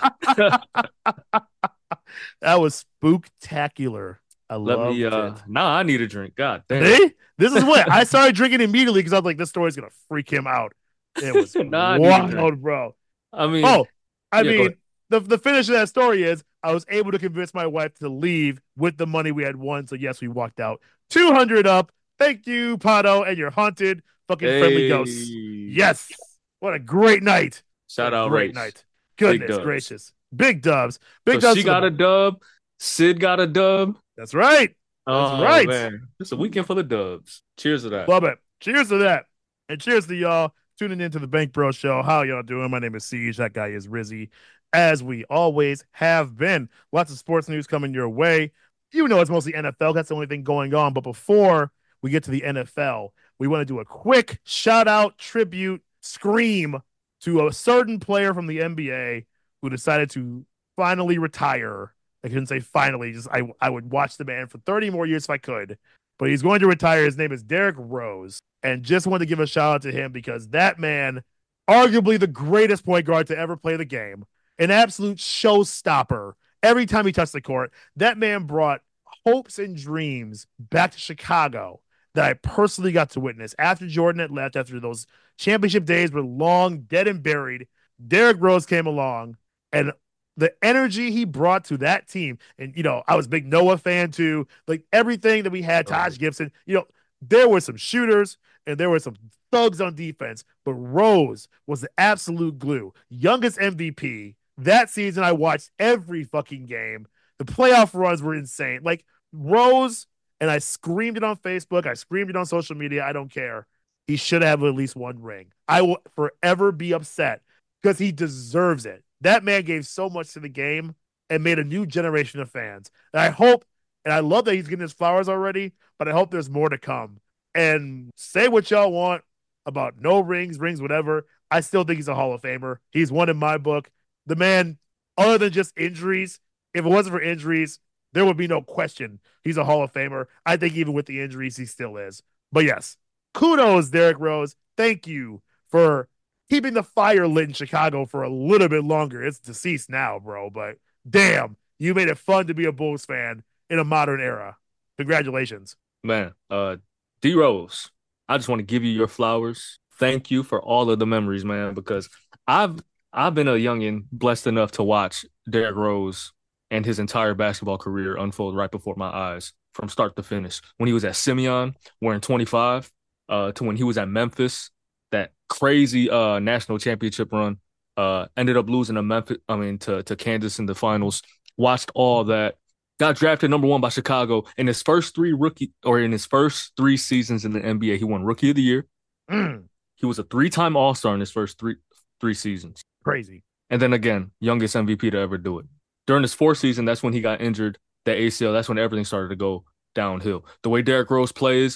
That was spooktacular. I Let me loved uh it. now I need a drink. God damn. See? This is what I started drinking immediately because I was like, this story's gonna freak him out. It was Nah, I need a drink. wild, bro. I mean, Oh, I yeah, go mean, ahead. the the finish of that story is I was able to convince my wife to leave with the money we had won. So yes, we walked out two hundred up. Thank you, Pato, and your haunted fucking friendly ghosts. Hey. Yes. What a great night. What Shout a out great Race. night. Big Goodness dubs. gracious. Big dubs. Big So dubs she to the got a boys. dub. Sid got a dub. That's right. That's Oh right. man. It's a weekend full of dubs. Cheers to that. Love it. Cheers to that. And cheers to y'all tuning into the Bank Bro Show. How y'all doing? My name is Siege. That guy is Rizzy, as we always have been. Lots of sports news coming your way. You know it's mostly N F L. That's the only thing going on. But before we get to the N F L, we want to do a quick shout out, tribute, scream to a certain player from the N B A who decided to finally retire. I couldn't say finally, just I, I would watch the man for thirty more years if I could. But he's going to retire. His name is Derrick Rose. And just wanted to give a shout out to him because that man, arguably the greatest point guard to ever play the game, an absolute showstopper. Every time he touched the court, that man brought hopes and dreams back to Chicago that I personally got to witness. After Jordan had left, after those championship days were long, dead and buried, Derrick Rose came along and the energy he brought to that team. And, you know, I was a big Noah fan too. Like everything that we had, Taj Gibson, you know, there were some shooters and there were some thugs on defense, but Rose was the absolute glue. Youngest M V P. That season, I watched every fucking game. The playoff runs were insane. Like Rose, and I screamed it on Facebook. I screamed it on social media. I don't care. He should have at least one ring. I will forever be upset because he deserves it. That man gave so much to the game and made a new generation of fans. And I hope, and I love that he's getting his flowers already, but I hope there's more to come. And say what y'all want about no rings, rings, whatever. I still think he's a Hall of Famer. He's one in my book. The man, other than just injuries, if it wasn't for injuries, there would be no question he's a Hall of Famer. I think even with the injuries, he still is. But yes, kudos, Derrick Rose. Thank you for keeping the fire lit in Chicago for a little bit longer. It's deceased now, bro, but damn, you made it fun to be a Bulls fan in a modern era. Congratulations. Man, uh D Rose, I just want to give you your flowers. Thank you for all of the memories, man, because I've I've been a youngin blessed enough to watch Derrick Rose and his entire basketball career unfold right before my eyes from start to finish. When he was at Simeon wearing twenty-five, uh, to when he was at Memphis, that crazy uh national championship run, uh, ended up losing to Memphis, I mean to to Kansas in the finals. Watched all that. Got drafted number one by Chicago in his first three rookie or in his first three seasons in the N B A. He won Rookie of the Year. Mm, He was a three-time All-Star in his first three three seasons. crazy. And then again, youngest M V P to ever do it. During his fourth season, that's when he got injured, that A C L. That's when everything started to go downhill. The way Derrick Rose plays,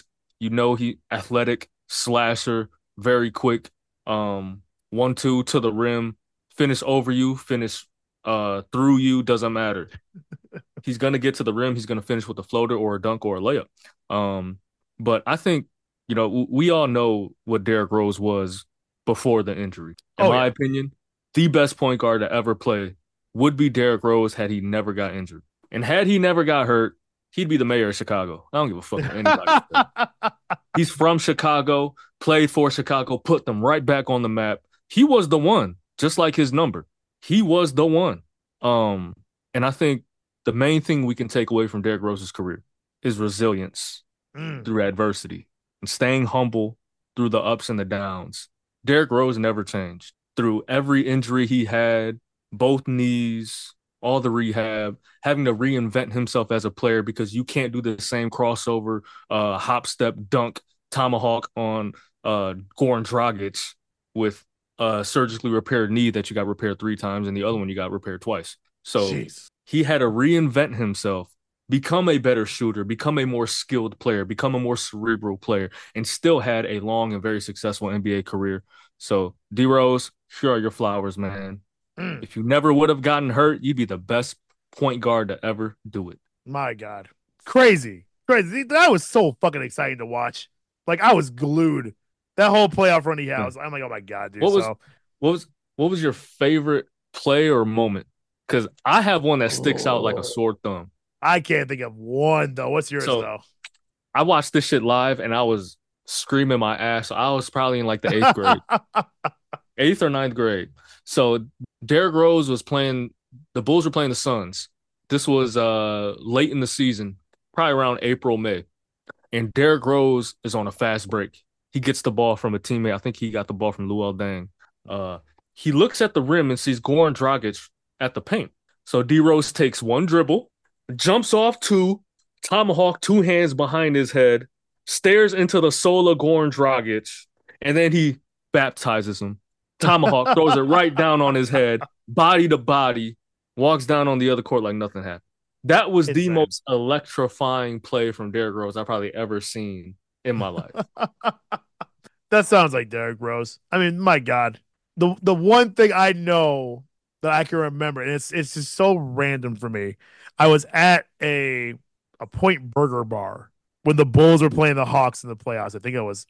You know he athletic, slasher, very quick. Um, one two to the rim, finish over you, finish uh through you, doesn't matter. He's gonna get to the rim. He's gonna finish with a floater or a dunk or a layup. Um, but I think you know w- we all know what Derrick Rose was before the injury. In Oh my yeah. opinion, the best point guard to ever play would be Derrick Rose had he never got injured. And had he never got hurt, he'd be the mayor of Chicago. I don't give a fuck what anybody says. He's from Chicago, played for Chicago, put them right back on the map. He was the one, just like his number. He was the one. Um, and I think the main thing we can take away from Derrick Rose's career is resilience Mm. through adversity and staying humble through the ups and the downs. Derrick Rose never changed. Through every injury he had, both knees, all the rehab, having to reinvent himself as a player because you can't do the same crossover, uh, hop, step, dunk, tomahawk on uh, Goran Dragic with a surgically repaired knee that you got repaired three times and the other one you got repaired twice. So Jeez. he had to reinvent himself, become a better shooter, become a more skilled player, become a more cerebral player, and still had a long and very successful N B A career. So, D Rose, here are your flowers, man. Mm. If you never would have gotten hurt, you'd be the best point guard to ever do it. My God. Crazy. Crazy. That was so fucking exciting to watch. Like I was glued. That whole playoff run he had, I was, I'm like, oh my God, dude. What was So what was what was your favorite play or moment? Because I have one that sticks out like a oh, sore thumb. I can't think of one though. What's yours So though? I watched this shit live and I was screaming my ass. I was probably in like the eighth grade, eighth or ninth grade. So Derrick Rose was playing. The Bulls were playing the Suns. This was uh late in the season, probably around April, May. And Derrick Rose is on a fast break. He gets the ball from a teammate. I think he got the ball from Luol Deng. Uh, he looks at the rim and sees Goran Dragic at the paint. So D Rose takes one dribble, jumps off two, tomahawk two hands behind his head, stares into the soul of Goran Dragic, and then he baptizes him. Tomahawk throws it right down on his head, body to body, walks down on the other court like nothing happened. That was the Insane. most electrifying play from Derrick Rose I've probably ever seen in my life. That sounds like Derrick Rose. I mean, my God. The the one thing I know that I can remember, and it's it's just so random for me. I was at a a Point Burger bar when the Bulls were playing the Hawks in the playoffs. I think it was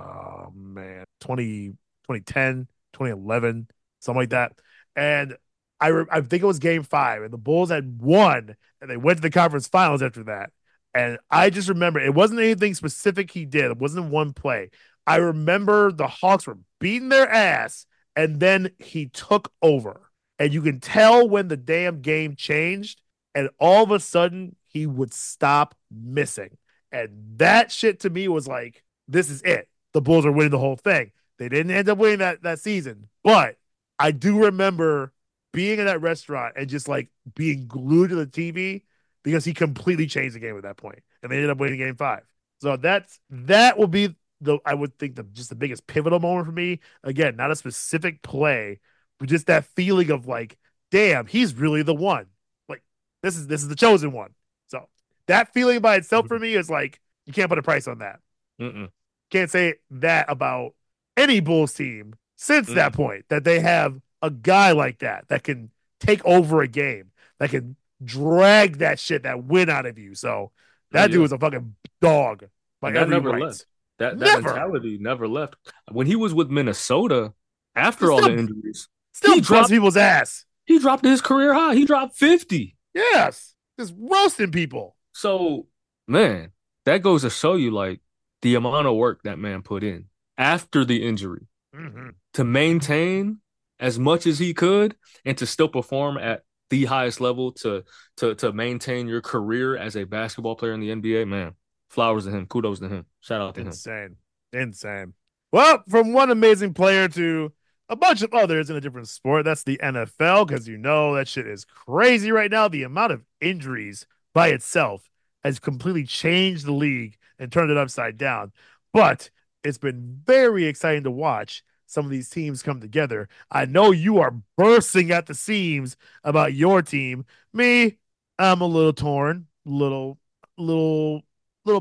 oh man, twenty, twenty ten, twenty eleven, something like that. And I re- I think it was game five, and the Bulls had won, and they went to the conference finals after that. And I just remember it wasn't anything specific he did. It wasn't one play. I remember the Hawks were beating their ass, and then he took over. And you can tell when the damn game changed, and all of a sudden he would stop missing. And that shit to me was like, this is it. The Bulls are winning the whole thing. They didn't end up winning that, that season, but I do remember being in that restaurant and just like being glued to the T V because he completely changed the game at that point, and they ended up winning game five. So that's that will be the I would think the just the biggest pivotal moment for me. Again, not a specific play, but just that feeling of like, damn, he's really the one. Like this is this is the chosen one. So that feeling by itself for me is like you can't put a price on that. Mm-mm. Can't say that about any Bulls team since Mm-mm. that point that they have a guy like that that can take over a game, that can drag that shit, that win out of you. So Oh, that dude yeah. was a fucking dog by And that every never right. left. That that Never. mentality never left. When he was with Minnesota, He after all the still injuries, still he busts dropped people's ass. he dropped his career high. He dropped fifty. Yes. Just roasting people. So, man, that goes to show you like the amount of work that man put in after the injury Mm-hmm. to maintain as much as he could and to still perform at the highest level to to to maintain your career as a basketball player in the N B A, man. Flowers to him. Kudos to him. Shout out to him. Insane. Insane. Well, from one amazing player to a bunch of others in a different sport, that's the N F L, because you know that shit is crazy right now. The amount of injuries by itself has completely changed the league and turned it upside down. But it's been very exciting to watch some of these teams come together. I know you are bursting at the seams about your team. Me, I'm a little torn, little, little, little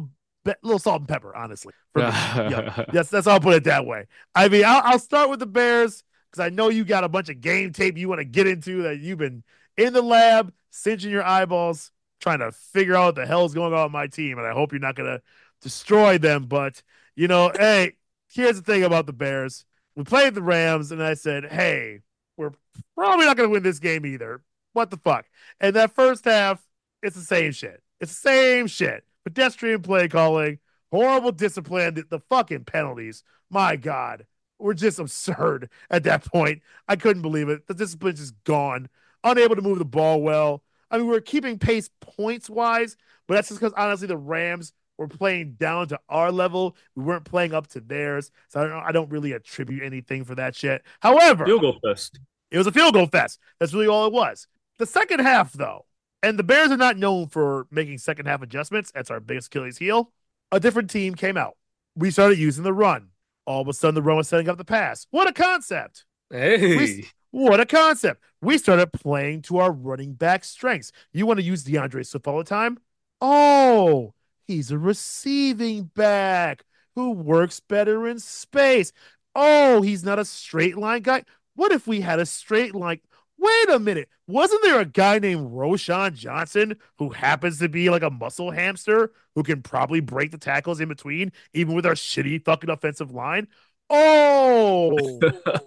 a little salt and pepper, honestly, for me. Yep. Yes, that's how I'll put it that way. I mean, I'll, I'll start with the Bears because I know you got a bunch of game tape you want to get into that you've been in the lab, singeing your eyeballs, trying to figure out what the hell's going on with my team. And I hope you're not going to destroy them. But, you know, hey, here's the thing about the Bears. We played the Rams, and I said, hey, we're probably not going to win this game either. What the fuck? And that first half, it's the same shit. It's the same shit. Pedestrian play calling, horrible discipline, the, the fucking penalties. My God, were just absurd at that point. I couldn't believe it. The discipline's just gone. Unable to move the ball well. I mean, we are keeping pace points wise, but that's just because honestly, the Rams were playing down to our level. We weren't playing up to theirs. So I don't, I don't really attribute anything for that shit. However, Field goal fest. It was a field goal fest. That's really all it was. The second half, though, and the Bears are not known for making second half adjustments. That's our biggest Achilles heel. A different team came out. We started using the run. All of a sudden, the run was setting up the pass. What a concept. Hey. We, what a concept. We started playing to our running back strengths. You want to use DeAndre Swift all the time? Oh, he's a receiving back who works better in space. Oh, he's not a straight line guy. What if we had a straight line? Wait a minute. Wasn't there a guy named Roschon Johnson who happens to be like a muscle hamster who can probably break the tackles in between, even with our shitty fucking offensive line? Oh,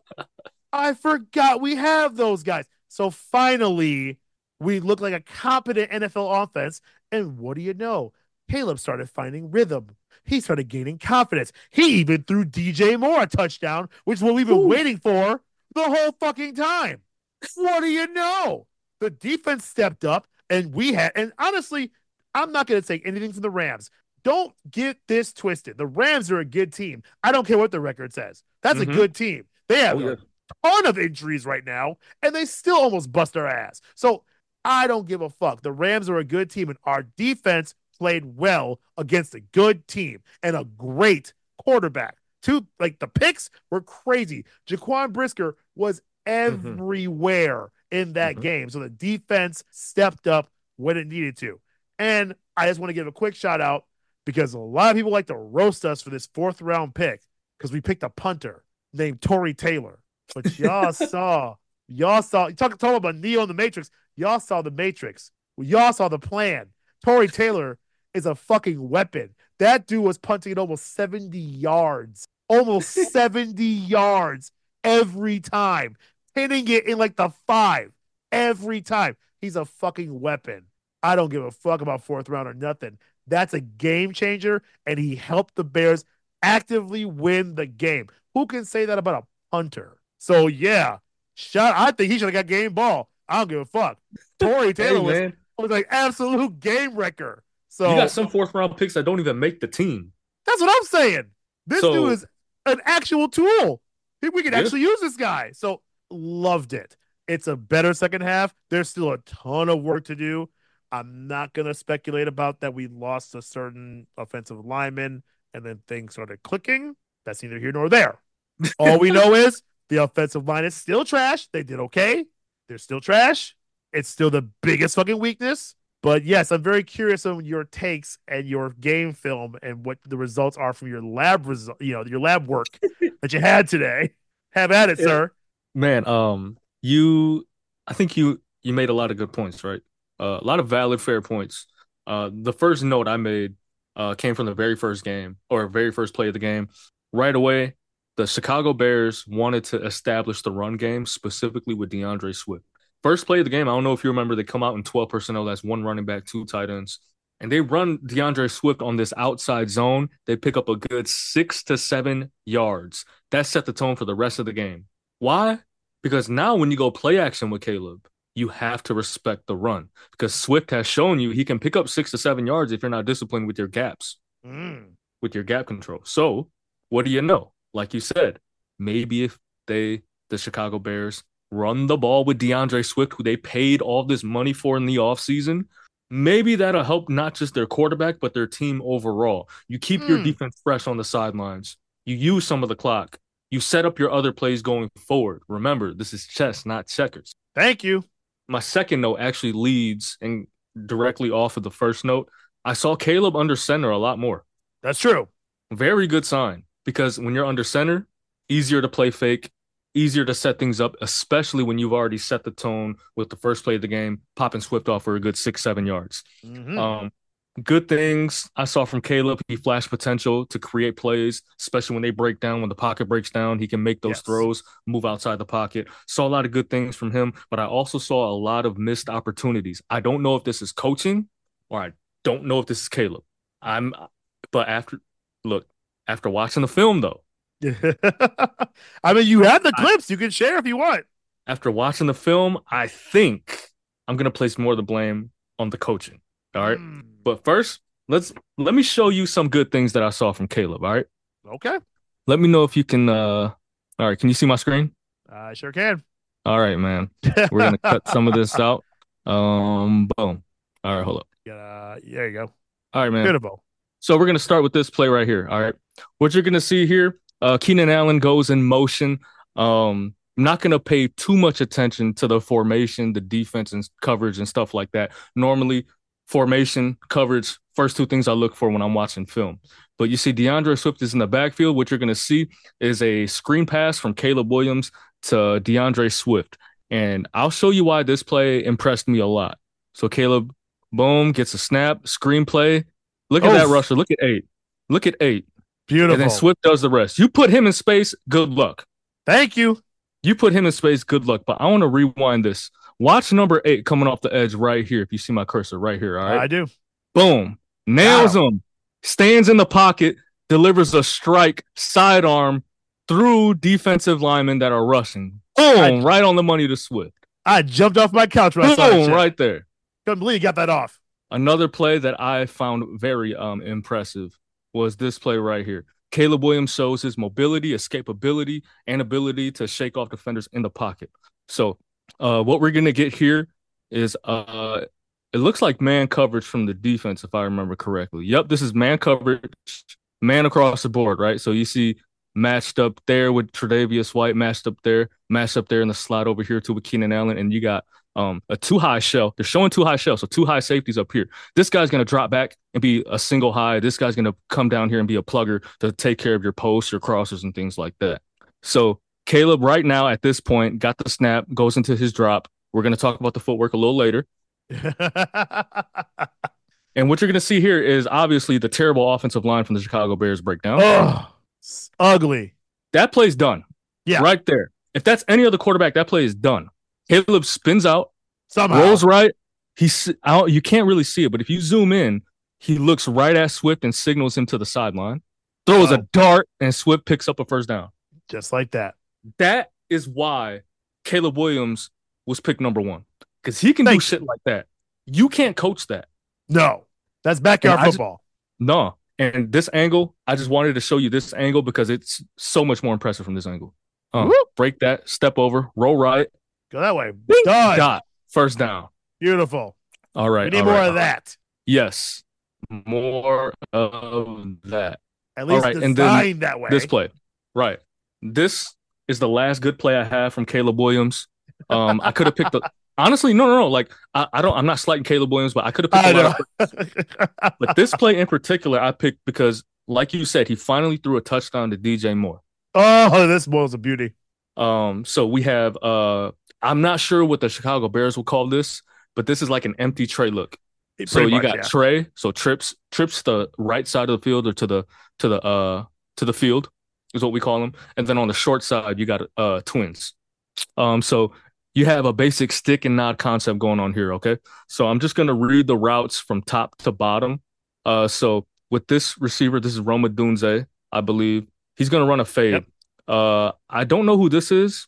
I forgot we have those guys. So finally, we look like a competent N F L offense. And what do you know? Caleb started finding rhythm. He started gaining confidence. He even threw D J Moore a touchdown, which is what we've been Ooh. waiting for the whole fucking time. What do you know? The defense stepped up, and we had, and honestly, I'm not going to take anything from the Rams. Don't get this twisted. The Rams are a good team. I don't care what the record says. That's mm-hmm. a good team. They have oh, yeah. a ton of injuries right now, and they still almost bust our ass. So I don't give a fuck. The Rams are a good team, and our defense played well against a good team and a great quarterback. Two, like the picks were crazy. Jaquan Brisker was everywhere mm-hmm. in that mm-hmm. game. So the defense stepped up when it needed to. And I just want to give a quick shout out because a lot of people like to roast us for this fourth round pick because we picked a punter named Tory Taylor. But y'all saw, y'all saw, talk, talk about Neo in the Matrix. Y'all saw the Matrix. Y'all saw the plan. Tory Taylor is a fucking weapon. That dude was punting at almost seventy yards. Almost seventy yards every time. Hitting it in like the five every time. He's a fucking weapon. I don't give a fuck about fourth round or nothing. That's a game changer, and he helped the Bears actively win the game. Who can say that about a punter? So, yeah, shot. I think he should have got game ball. I don't give a fuck. Tory Taylor hey, was, was like absolute game wrecker. So you got some fourth round picks that don't even make the team. That's what I'm saying. This so, dude is an actual tool. We could yeah. actually use this guy. So loved it. It's a better second half. There's still a ton of work to do. I'm not going to speculate about that. We lost a certain offensive lineman and then things started clicking. That's neither here nor there. All we know is the offensive line is still trash. They did okay. They're still trash. It's still the biggest fucking weakness. But yes, I'm very curious on your takes and your game film and what the results are from your lab result, you know, your lab work that you had today. Have at it, yeah. sir. Man, um, you, I think you you made a lot of good points, right? Uh, a lot of valid, fair points. Uh, the first note I made uh, came from the very first game or very first play of the game. Right away, the Chicago Bears wanted to establish the run game specifically with DeAndre Swift. First play of the game, I don't know if you remember, they come out in twelve personnel. That's one running back, two tight ends. And they run DeAndre Swift on this outside zone. They pick up a good six to seven yards. That set the tone for the rest of the game. Why? Because now when you go play action with Caleb, you have to respect the run. Because Swift has shown you he can pick up six to seven yards if you're not disciplined with your gaps, mm. with your gap control. So what do you know? Like you said, maybe if they, the Chicago Bears, run the ball with DeAndre Swift, who they paid all this money for in the offseason, maybe that'll help not just their quarterback, but their team overall. You keep mm. your defense fresh on the sidelines. You use some of the clock. You set up your other plays going forward. Remember, this is chess, not checkers. Thank you. My second note actually leads and directly off of the first note. I saw Caleb under center a lot more. That's true. Very good sign because when you're under center, easier to play fake, easier to set things up, especially when you've already set the tone with the first play of the game, popping Swift off for a good six, seven yards. Mm-hmm. Um, good things I saw from Caleb. He flashed potential to create plays, especially when they break down, when the pocket breaks down. He can make those Yes. throws, move outside the pocket. Saw a lot of good things from him, but I also saw a lot of missed opportunities. I don't know if this is coaching or I don't know if this is Caleb. I'm, but after, look, after watching the film though, I mean, you have the I, clips. You can share if you want. after watching the film, I think I'm going to place more of the blame on the coaching. All right. Mm. But first, let's let me show you some good things that I saw from Caleb. All right. Okay. Let me know if you can. Uh, all right. Can you see my screen? I sure can. All right, man. We're going to cut some of this out. Um, boom. All right. Hold up. Uh, there you go. All right, man. Beautiful. So we're going to start with this play right here. All right. What you're going to see here, uh, Keenan Allen goes in motion. Um, I'm not going to pay too much attention to the formation, the defense, and coverage and stuff like that. Normally, formation, coverage, first two things I look for when I'm watching film. But you see DeAndre Swift is in the backfield. What you're going to see is a screen pass from Caleb Williams to DeAndre Swift. And I'll show you why this play impressed me a lot. So Caleb, boom, gets a snap, screen play. Look at Oof. that rusher. Look at eight. Look at eight. Beautiful. And then Swift does the rest. You put him in space, good luck. Thank you. You put him in space, good luck. But I want to rewind this. Watch number eight coming off the edge right here. If you see my cursor right here, all right? I do. Boom. Nails him. Stands in the pocket, delivers a strike, sidearm through defensive linemen that are rushing. Boom. I, right on the money to Swift. I jumped off my couch when I saw that. Boom. Right there. Couldn't believe you got that off. Another play that I found very um impressive was this play right here. Caleb Williams shows his mobility, escapability, and ability to shake off defenders in the pocket. So uh, what we're going to get here is uh, it looks like man coverage from the defense, if I remember correctly. Yep, this is man coverage, man across the board, right? So you see matched up there with Tre'Davious White, matched up there, matched up there in the slot over here too with Keenan Allen, and you got um, a two high shell. They're showing two high shells, so two high safeties up here. This guy's going to drop back and be a single high. This guy's going to come down here and be a plugger to take care of your posts, your crossers, and things like that. So Caleb right now at this point got the snap, goes into his drop. We're going to talk about the footwork a little later. And what you're going to see here is obviously the terrible offensive line from the Chicago Bears breakdown. Oh, ugly. That play's done. Yeah. Right there. If that's any other quarterback, that play is done. Caleb spins out, somehow rolls right. He's out. You can't really see it, but if you zoom in, he looks right at Swift and signals him to the sideline. Throws oh. a dart, and Swift picks up a first down. Just like that. That is why Caleb Williams was picked number one, because he can Thank do shit you. like that. You can't coach that. No, that's backyard football. Just, no, and this angle, I just wanted to show you this angle because it's so much more impressive from this angle. Um, break that, step over, roll right. Go that way. Bing, dot. First down. Beautiful. All right. We need all more right, of that. Yes. More of that. At least all right. designed and then that way. This play. Right. This is the last good play I have from Caleb Williams. Um, I could have picked the honestly, no, no, no. Like I, I don't I'm not slighting Caleb Williams, but I could have picked I a lot of But this play in particular, I picked because, like you said, he finally threw a touchdown to D J Moore. Oh, this was a beauty. Um, so we have uh I'm not sure what the Chicago Bears will call this, but this is like an empty Trey look. Pretty so you much, got yeah. Trey, so trips trips the right side of the field or to the to the uh to the field is what we call them, and then on the short side you got uh twins. Um, so you have a basic stick and nod concept going on here. Okay, so I'm just gonna read the routes from top to bottom. Uh, so with this receiver, this is Rome Odunze, I believe. He's gonna run a fade. Yep. Uh, I don't know who this is.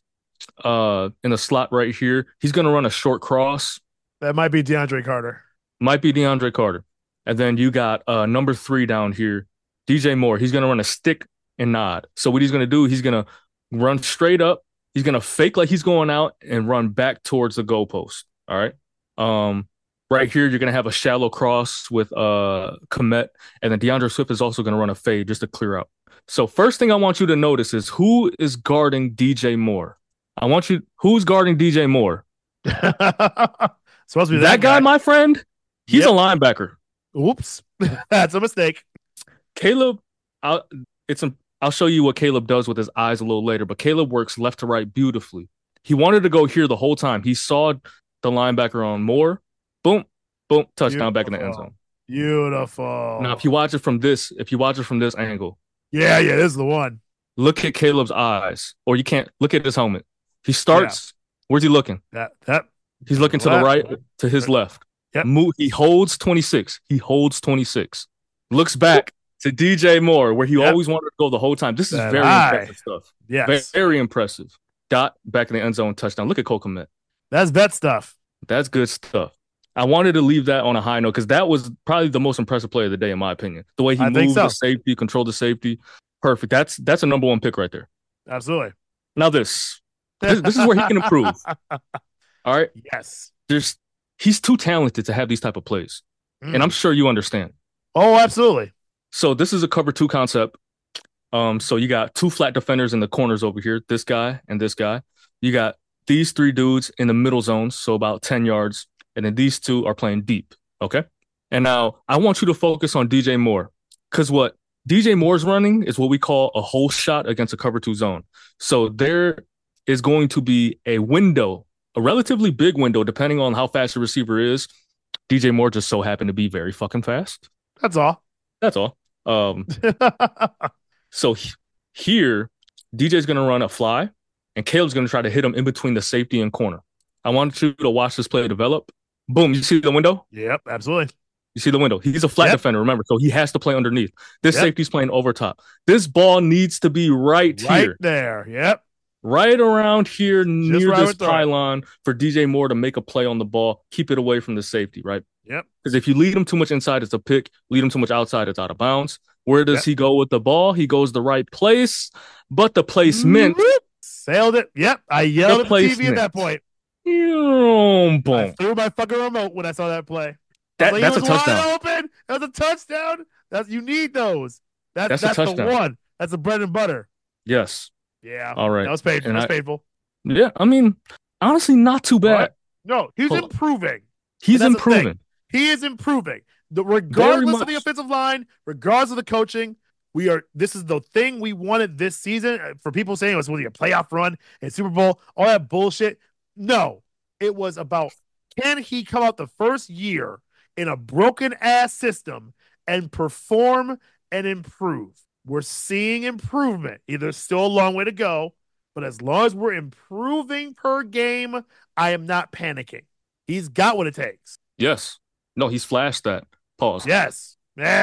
Uh, in the slot right here, he's gonna run a short cross. That might be DeAndre Carter. Might be DeAndre Carter. And then you got uh number three down here, D J Moore. He's gonna run a stick and nod. So what he's gonna do, he's gonna run straight up. He's gonna fake like he's going out and run back towards the goalpost. All right. Um, right here, you're gonna have a shallow cross with uh Komet, and then DeAndre Swift is also gonna run a fade just to clear out. So first thing I want you to notice is who is guarding D J Moore. I want you who's guarding D J Moore. Supposed to be that, that guy, guy, my friend. He's yep. a linebacker. Oops, that's a mistake. Caleb, I'll, it's a, I'll show you what Caleb does with his eyes a little later, but Caleb works left to right beautifully. He wanted to go here the whole time. He saw the linebacker on Moore. Boom, boom, touchdown back in the end zone. Beautiful. Now, if you watch it from this, if you watch it from this angle, yeah, yeah, this is the one. Look at Caleb's eyes, or you can't look at his helmet. He starts. Yeah. Where's he looking? That that. He's looking to the right, to his left. Yep. Move, he holds twenty-six. He holds twenty-six. Looks back to D J Moore, where he yep. always wanted to go the whole time. This is that very high. impressive stuff. Yes. Very, very impressive. Dot back in the end zone touchdown. Look at Cole Kmet. That's vet stuff. That's good stuff. I wanted to leave that on a high note because that was probably the most impressive play of the day, in my opinion. The way he I moved so. the safety, controlled the safety. Perfect. That's that's a number one pick right there. Absolutely. Now this. This, this is where he can improve. All right? Yes. There's he's too talented to have these type of plays. Mm. And I'm sure you understand. Oh, absolutely. So this is a cover two concept. Um, so you got two flat defenders in the corners over here, this guy and this guy. You got these three dudes in the middle zones, so about ten yards. And then these two are playing deep. Okay. And now I want you to focus on D J Moore. Because what D J Moore's running is what we call a hole shot against a cover two zone. So there is going to be a window, a relatively big window, depending on how fast the receiver is. D J Moore just so happened to be very fucking fast. That's all. That's all. Um, so he, here, D J's going to run a fly, and Caleb's going to try to hit him in between the safety and corner. I want you to watch this play develop. Boom, you see the window? Yep, absolutely. You see the window. He's a flat yep. defender, remember, so he has to play underneath. This yep. safety's playing over top. This ball needs to be right, right here. Right there, yep. Right around here, Just near right this pylon for D J Moore to make a play on the ball, keep it away from the safety, right? Yep. Because if you lead him too much inside, it's a pick. Lead him too much outside, it's out of bounds. Where does yep. he go with the ball? He goes the right place, but the placement. Sailed it. Yep, I yelled at the T V at that point. Boom. I threw my fucking remote when I saw that play. That, like, that's a touchdown. Open. That was a touchdown. That's you need those. That, that's that's a touchdown. the one. That's the bread and butter. Yes. Yeah. All right. That was painful. That was I, painful. Yeah. I mean, honestly, not too bad. What? No, he's Hold improving. On. He's improving. He is improving. The, regardless of the offensive line, regardless of the coaching, we are. This is the thing we wanted this season. For people saying it was really a playoff run and Super Bowl, all that bullshit. No, it was about can he come out the first year in a broken ass system and perform and improve. We're seeing improvement. Either still a long way to go, but as long as we're improving per game, I am not panicking. He's got what it takes. Yes. No, he's flashed that. Pause. Yes.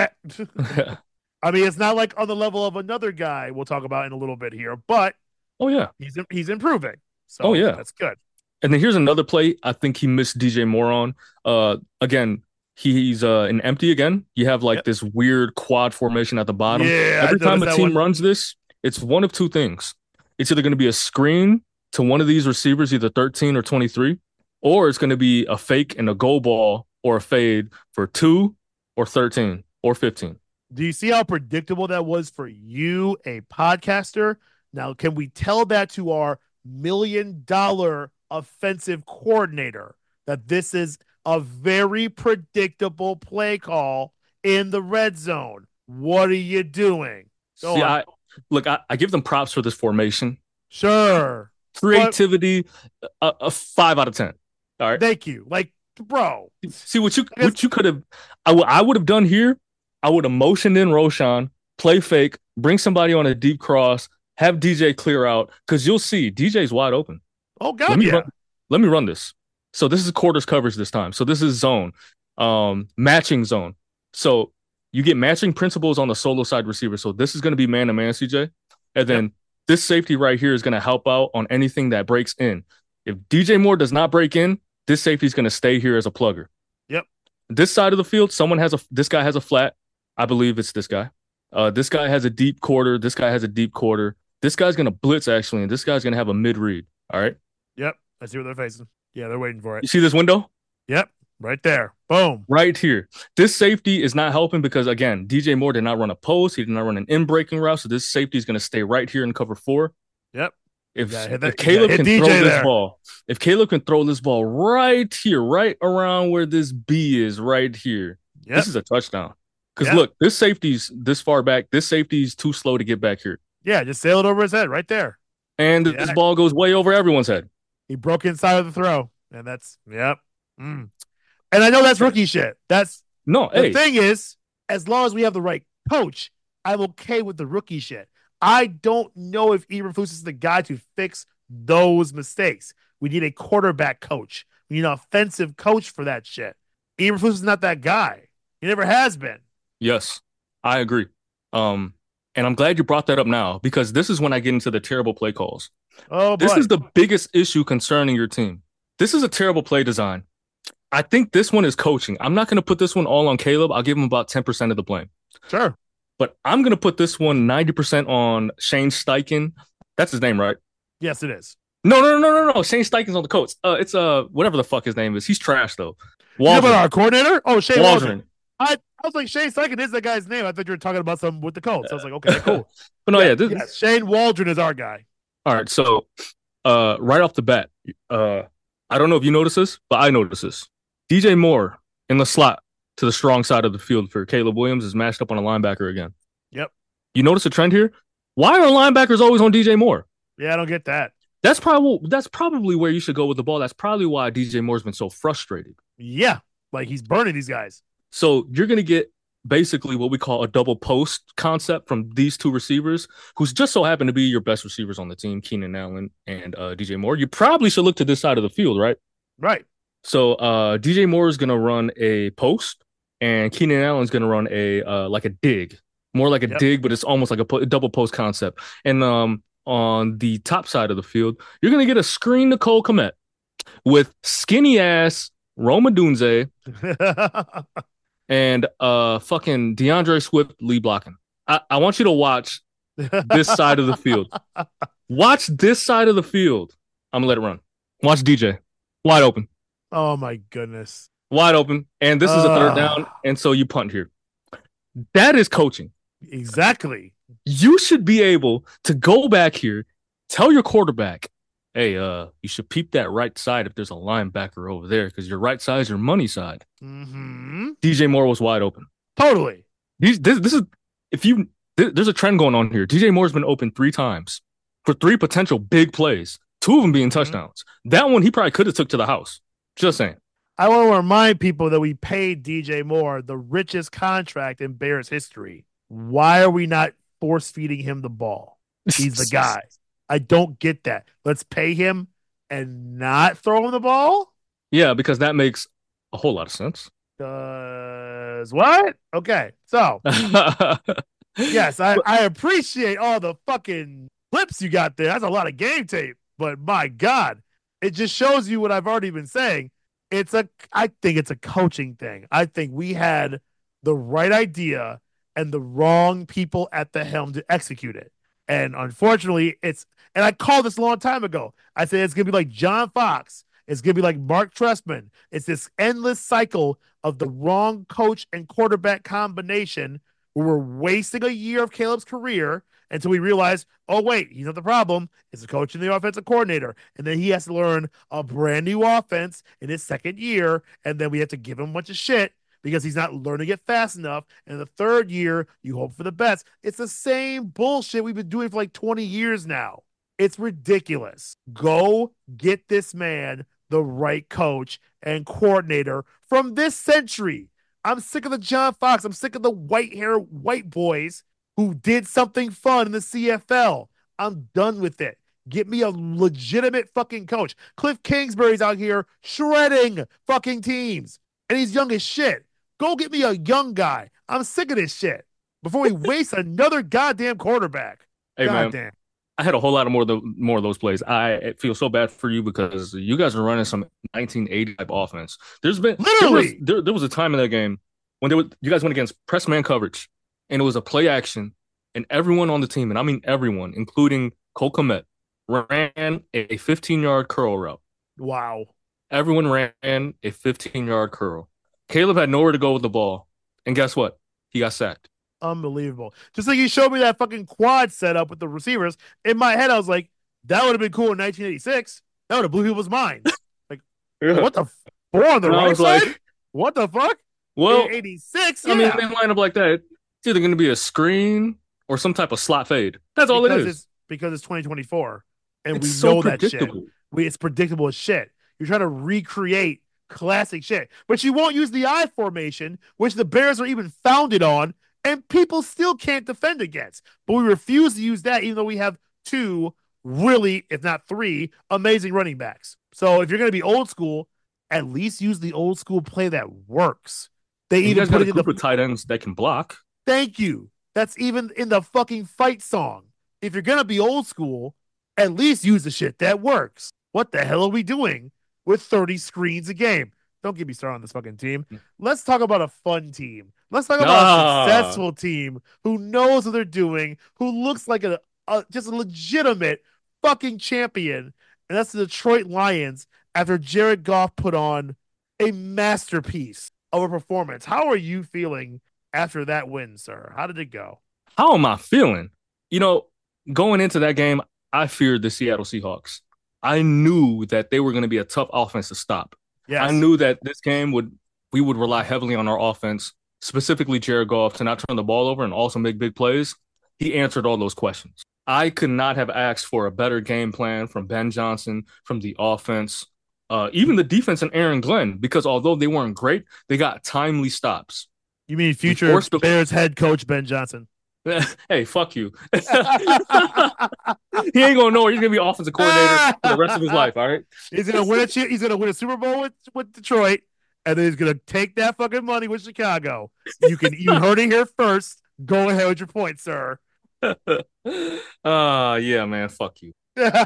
I mean, it's not like on the level of another guy we'll talk about in a little bit here, but oh yeah, he's he's improving. So oh yeah, that's good. And then here's another play I think he missed D J Moore on. Uh, again, he's uh an empty again. You have like yep. this weird quad formation at the bottom. Yeah, Every time a team one. runs this, it's one of two things. It's either going to be a screen to one of these receivers, either thirteen or twenty-three, or it's going to be a fake and a go ball or a fade for two or thirteen or fifteen. Do you see how predictable that was for you, a podcaster? Now, can we tell that to our million dollar offensive coordinator that this is a very predictable play call in the red zone? What are you doing? Go See, on. I look, I, I give them props for this formation. Sure. Creativity, a, a five out of ten. All right. Thank you. Like, bro. See what you what you could have I, w- I would have done here. I would have motioned in Roshan, play fake, bring somebody on a deep cross, have D J clear out, because you'll see D J's wide open. Oh, God, let me yeah. Run, let me run this. So this is quarters coverage this time. So this is zone, um, matching zone. So you get matching principles on the solo side receiver. So this is going to be man-to-man, C J. And then yep. this safety right here is going to help out on anything that breaks in. If D J Moore does not break in, this safety is going to stay here as a plugger. Yep. This side of the field, someone has a – this guy has a flat. I believe it's this guy. Uh, this guy has a deep quarter. This guy has a deep quarter. This guy's going to blitz, actually, and this guy's going to have a mid-read. All right? Yep. I see what they're facing. Yeah, they're waiting for it. You see this window? Yep. Right there. Boom. Right here. This safety is not helping because, again, D J Moore did not run a post. He did not run an in-breaking route, so this safety is going to stay right here in cover four. Yep. If, if Caleb can throw there. this ball, if Caleb can throw this ball right here, right around where this B is right here, yep. this is a touchdown. Because Yeah. look, this safety's this far back. This safety's too slow to get back here. Yeah, just sail it over his head right there. And this Yeah. ball goes way over everyone's head. He broke inside of the throw. And that's, yep. Mm. And I know that's rookie shit. That's No, the hey, thing is, as long as we have the right coach, I'm okay with the rookie shit. I don't know if Eberflus is the guy to fix those mistakes. We need a quarterback coach. We need an offensive coach for that shit. Eberflus is not that guy. He never has been. yes, I agree. Um, and I'm glad you brought that up now because this is when I get into the terrible play calls. Oh This boy. is the biggest issue concerning your team. This is a terrible play design. I think this one is coaching. I'm not going to put this one all on Caleb. I'll give him about ten percent of the blame. Sure. But I'm going to put this one ninety percent on Shane Steichen. That's his name, right? Yes, it is. No, no, no, no, no. Shane Steichen's on the Colts. Uh, it's uh whatever the fuck his name is. He's trash though. You know about Waldron. our coordinator? Oh, Shane Waldron. Waldron. I, I was like, Shane Steichen is that guy's name. I thought you were talking about something with the Colts. I was like, okay, cool. But no, yeah, yeah. This, yes, Shane Waldron is our guy. All right. So, uh, right off the bat, uh, I don't know if you notice this, but I notice this. D J Moore in the slot to the strong side of the field for Caleb Williams is matched up on a linebacker again. Yep. You notice a trend here? Why are linebackers always on D J Moore? Yeah, I don't get that. That's probably that's probably where you should go with the ball. That's probably why D J Moore's been so frustrated. Yeah, like he's burning these guys. So you're gonna get basically what we call a double post concept from these two receivers, who's just so happen to be your best receivers on the team, Keenan Allen and uh, D J Moore. You probably should look to this side of the field, right? Right. So uh, D J Moore is gonna run a post, and Keenan Allen's gonna run a uh, like a dig, more like a Yep. dig, but it's almost like a, po- a double post concept. And um, on the top side of the field, you're gonna get a screen to Cole Kmet with skinny ass Roma Dunze and uh fucking DeAndre Swift lead blocking. I, I want you to watch this side of the field. Watch this side of the field. I'm gonna let it run. Watch D J. Wide open. Oh my goodness. Wide open. And this is a third down. And so you punt here. That is coaching. Exactly. You should be able to go back here, tell your quarterback, hey, uh, you should peep that right side if there's a linebacker over there, because your right side is your money side. Mm-hmm. D J Moore was wide open. Totally. These, this, this is if you th- there's a trend going on here. D J Moore's been open three times for three potential big plays, two of them being touchdowns. Mm-hmm. That one he probably could have took to the house. Just saying. I want to remind people that we paid D J Moore the richest contract in Bears history. Why are we not force feeding him the ball? He's the guy. I don't get that. Let's pay him and not throw him the ball? Yeah, because that makes a whole lot of sense. Does what? Okay. So, yes, I, I appreciate all the fucking clips you got there. That's a lot of game tape. But my God, it just shows you what I've already been saying. It's a, I think it's a coaching thing. I think we had the right idea and the wrong people at the helm to execute it. And unfortunately, it's, and I called this a long time ago. I said it's going to be like John Fox. It's going to be like Mark Trestman. It's this endless cycle of the wrong coach and quarterback combination where we're wasting a year of Caleb's career until we realize, oh, wait, he's not the problem. It's the coach and the offensive coordinator. And then he has to learn a brand new offense in his second year. And then we have to give him a bunch of shit because he's not learning it fast enough. And the third year, you hope for the best. It's the same bullshit we've been doing for like twenty years now. It's ridiculous. Go get this man the right coach and coordinator from this century. I'm sick of the John Fox. I'm sick of the white hair white boys who did something fun in the C F L. I'm done with it. Get me a legitimate fucking coach. Cliff Kingsbury's out here shredding fucking teams, and he's young as shit. Go get me a young guy. I'm sick of this shit before we waste another goddamn quarterback. Hey, God man. damn. I had a whole lot of more of the, more of those plays. I feel so bad for you because you guys are running some nineteen eighty type offense. There's been literally there was, there, there was a time in that game when there was, you guys went against press man coverage, and it was a play action, and everyone on the team, and I mean everyone, including Cole Kmet, ran a fifteen yard curl route. Wow. Everyone ran a fifteen yard curl. Caleb had nowhere to go with the ball, and guess what? He got sacked. Unbelievable. Just like you showed me that fucking quad setup with the receivers. In my head, I was like, that would have been cool in nineteen eighty-six. That would have blew people's minds. Like, yeah. What the f- four on the and right side? Like, what the fuck? In Well, eighty-six, I mean, yeah. they line up like that. It's either going to be a screen or some type of slot fade. That's all it Because is. it's because it's twenty twenty-four and It's we so know that shit. predictable. We it's predictable as shit. You're trying to recreate classic shit, but you won't use the I formation, which the Bears are even founded on, and people still can't defend against. But we refuse to use that, even though we have two really, if not three, amazing running backs. So if you're going to be old school, at least use the old school play that works. They And you even guys got put a it in the group of tight ends that can block. thank you. That's even in the fucking fight song. If you're gonna be old school, at least use the shit that works. What the hell are we doing with thirty screens a game? Don't get me started on this fucking team. Let's talk about a fun team. Let's talk about a Ah, successful team who knows what they're doing, who looks like a, a just a legitimate fucking champion, and that's the Detroit Lions after Jared Goff put on a masterpiece of a performance. How are you feeling after that win, sir? How did it go? how am I feeling? You know, going into that game, I feared the Seattle Seahawks. I knew that they were going to be a tough offense to stop. I Yes. knew that this game would we would rely heavily on our offense, specifically Jared Goff, to not turn the ball over and also make big plays. He answered all those questions. I could not have asked for a better game plan from Ben Johnson, from the offense, uh, even the defense and Aaron Glenn, because although they weren't great, they got timely stops. You mean We future forced the Bears head coach Ben Johnson? hey, fuck you. He ain't gonna know he's gonna be offensive coordinator for the rest of his life. All right. He's gonna win a he's gonna win a Super Bowl with, with Detroit, and then he's gonna take that fucking money with Chicago. You can you heard it here first. Go ahead with your point, sir. uh yeah, man. Fuck you.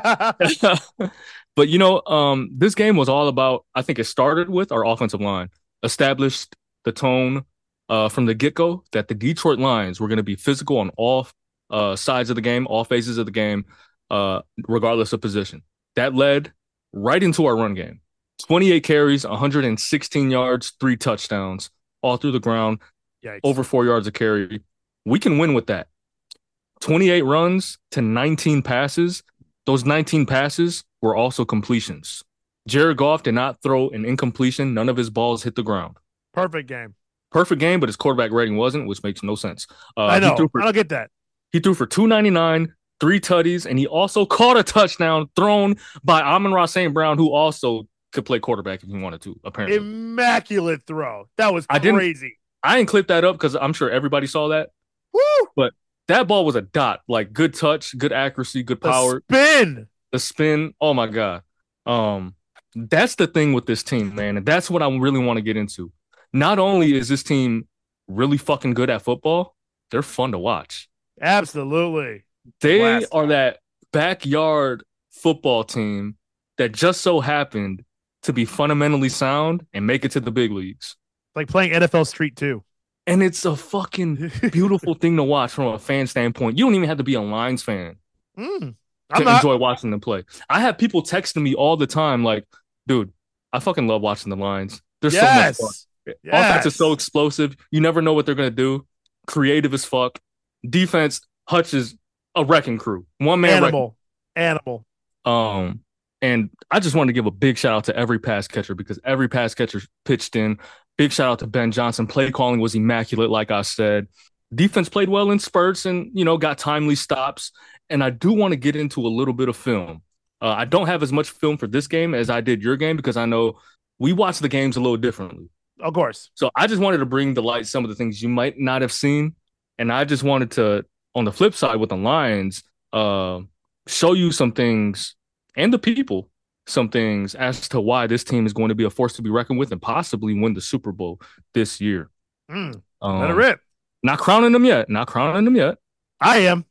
But you know, um, this game was all about. I think it started with our offensive line, established the tone uh, from the get go that the Detroit Lions were going to be physical on all uh, sides of the game, all phases of the game, uh, regardless of position. That led right into our run game. twenty-eight carries, one hundred sixteen yards, three touchdowns, all through the ground, Yikes. over four yards a carry. We can win with that. twenty-eight runs to nineteen passes. Those nineteen passes were also completions. Jared Goff did not throw an incompletion. None of his balls hit the ground. Perfect game. Perfect game, but his quarterback rating wasn't, which makes no sense. Uh, I he know. threw for I don't get that. he threw for two ninety-nine, three tutties, and he also caught a touchdown thrown by Amon-Ra Saint Brown, who also could play quarterback if he wanted to. Apparently, Immaculate throw. That was I didn't. crazy. I didn't clip that up because I'm sure everybody saw that. Woo! But that ball was a dot, like good touch, good accuracy, good The power. spin. The spin. Oh my god. Um, that's the thing with this team, man, and that's what I really want to get into. Not only is this team really fucking good at football, they're fun to watch. Absolutely. They Blast. are that backyard football team that just so happened to be fundamentally sound and make it to the big leagues. Like playing N F L Street two. And it's a fucking beautiful thing to watch from a fan standpoint. You don't even have to be a Lions fan Mm, to I'm enjoy not. watching them play. I have people texting me all the time, like, dude, I fucking love watching the Lions. They're Yes. so much fun. Yes. Offense is so explosive. You never know what they're gonna do. Creative as fuck. Defense, Hutch is a wrecking crew. One man Animal. Animal. Um, and I just want to give a big shout out to every pass catcher because every pass catcher pitched in. Big shout out to Ben Johnson. Play calling was immaculate, like I said. Defense played well in spurts and, you know, got timely stops. And I do want to get into a little bit of film. Uh, I don't have as much film for this game as I did your game because I know we watch the games a little differently. Of course. So I just wanted to bring to light some of the things you might not have seen. And I just wanted to, on the flip side with the Lions, uh, show you some things and the people some things as to why this team is going to be a force to be reckoned with and possibly win the Super Bowl this year. Mm, Um, let it rip. Not crowning them yet. Not crowning them yet. I am.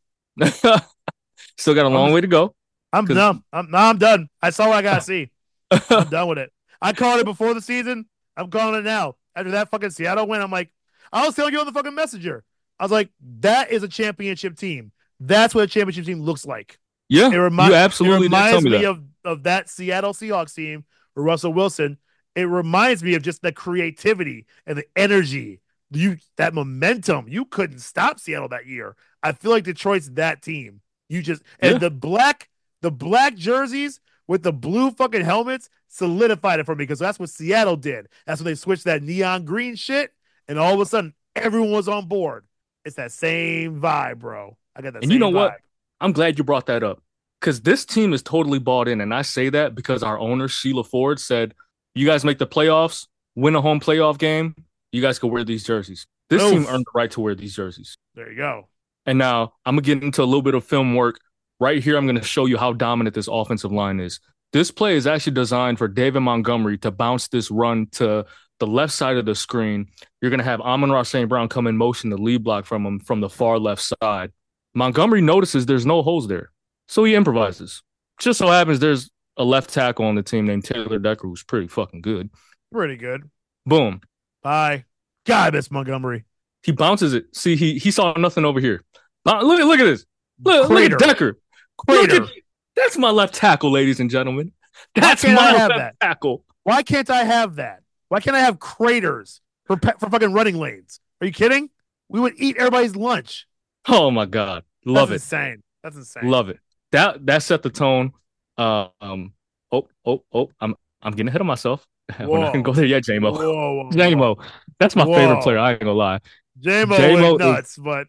Still got a long I'm, way to go. I'm done. I'm, no, I'm done. I saw what I got to see. I'm done with it. I called it before the season. I'm calling it now. After that fucking Seattle win, I'm like, I was telling you on the fucking messenger. I was like, that is a championship team. That's what a championship team looks like. Yeah, it remi- you absolutely it reminds did tell me, me that. of, of that Seattle Seahawks team with Russell Wilson. It reminds me of just the creativity and the energy, you that momentum. You couldn't stop Seattle that year. I feel like Detroit's that team. You just and Yeah. the black the black jerseys with the blue fucking helmets solidified it for me because that's what Seattle did. That's when they switched that neon green shit, and all of a sudden everyone was on board. It's that same vibe, bro. I got that And you know same what? vibe. I'm glad you brought that up because this team is totally bought in. And I say that because our owner, Sheila Ford, said, you guys make the playoffs, win a home playoff game, you guys can wear these jerseys. This team Oof. earned the right to wear these jerseys. There you go. And now I'm going to get into a little bit of film work. Right here, I'm going to show you how dominant this offensive line is. This play is actually designed for David Montgomery to bounce this run to the left side of the screen. You're going to have Amon-Ra Saint Brown come in motion to lead block from him from the far left side. Montgomery notices there's no holes there, so he improvises. Just so happens there's a left tackle on the team named Taylor Decker who's pretty fucking good. Pretty good. Boom. Bye. God, this Montgomery. He bounces it. See, he he saw nothing over here. Look, look at this. Look, look at Decker. Look at, that's my left tackle, ladies and gentlemen. That's my left that? tackle. Why can't I have that? Why can't I have craters for for fucking running lanes? Are you kidding? We would eat everybody's lunch. Oh my god, love That's it. Insane. That's insane. Love it. That that set the tone. Uh, um. Oh oh oh. I'm I'm getting ahead of myself. We're not gonna go there yet, J-Mo. Whoa, whoa, J-Mo. Whoa. That's my whoa. favorite player. I ain't gonna lie. J-Mo, J-Mo nuts, is, but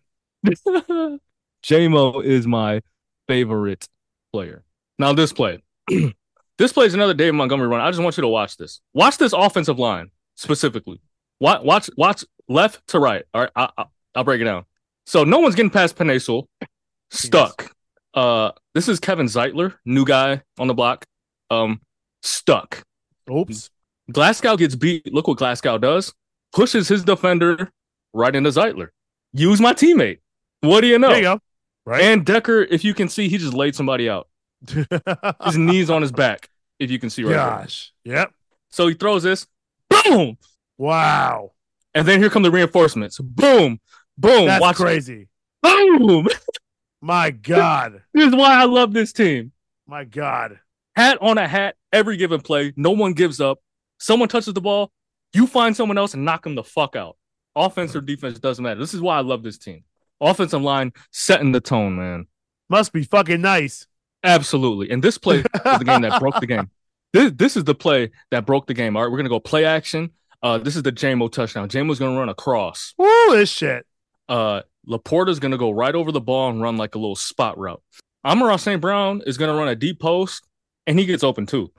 J-Mo is my favorite player. Now this play. This play is another David Montgomery run. I just want you to watch this. Watch this offensive line specifically. Watch watch watch left to right. All right, I, I, I'll break it down. So no one's getting past Penei Sewell. Stuck. Yes. Uh, this is Kevin Zeitler, new guy on the block. Um, stuck. Oops. Glasgow gets beat. Look what Glasgow does. Pushes his defender right into Zeitler. Use my teammate. What do you know? There you go. Right. And Decker, if you can see, he just laid somebody out. His knees on his back, if you can see right Gosh. There. Yep. So he throws this. Boom. Wow. And then here come the reinforcements. Boom. Boom. That's Watch crazy. Boom. My God. This is why I love this team. My God. Hat on a hat, every given play. No one gives up. Someone touches the ball, you find someone else and knock them the fuck out. Offense or defense doesn't matter. This is why I love this team. Offensive line setting the tone, man. Must be fucking nice. Absolutely. And this play was the game that broke the game. This, this is the play that broke the game. All right, we're going to go play action. Uh, this is the J-Mo touchdown. J-Mo's going to run across. Woo, this shit. Uh, Laporta's going to go right over the ball and run like a little spot route. Amon-Ra Saint Brown is going to run a deep post, and he gets open too.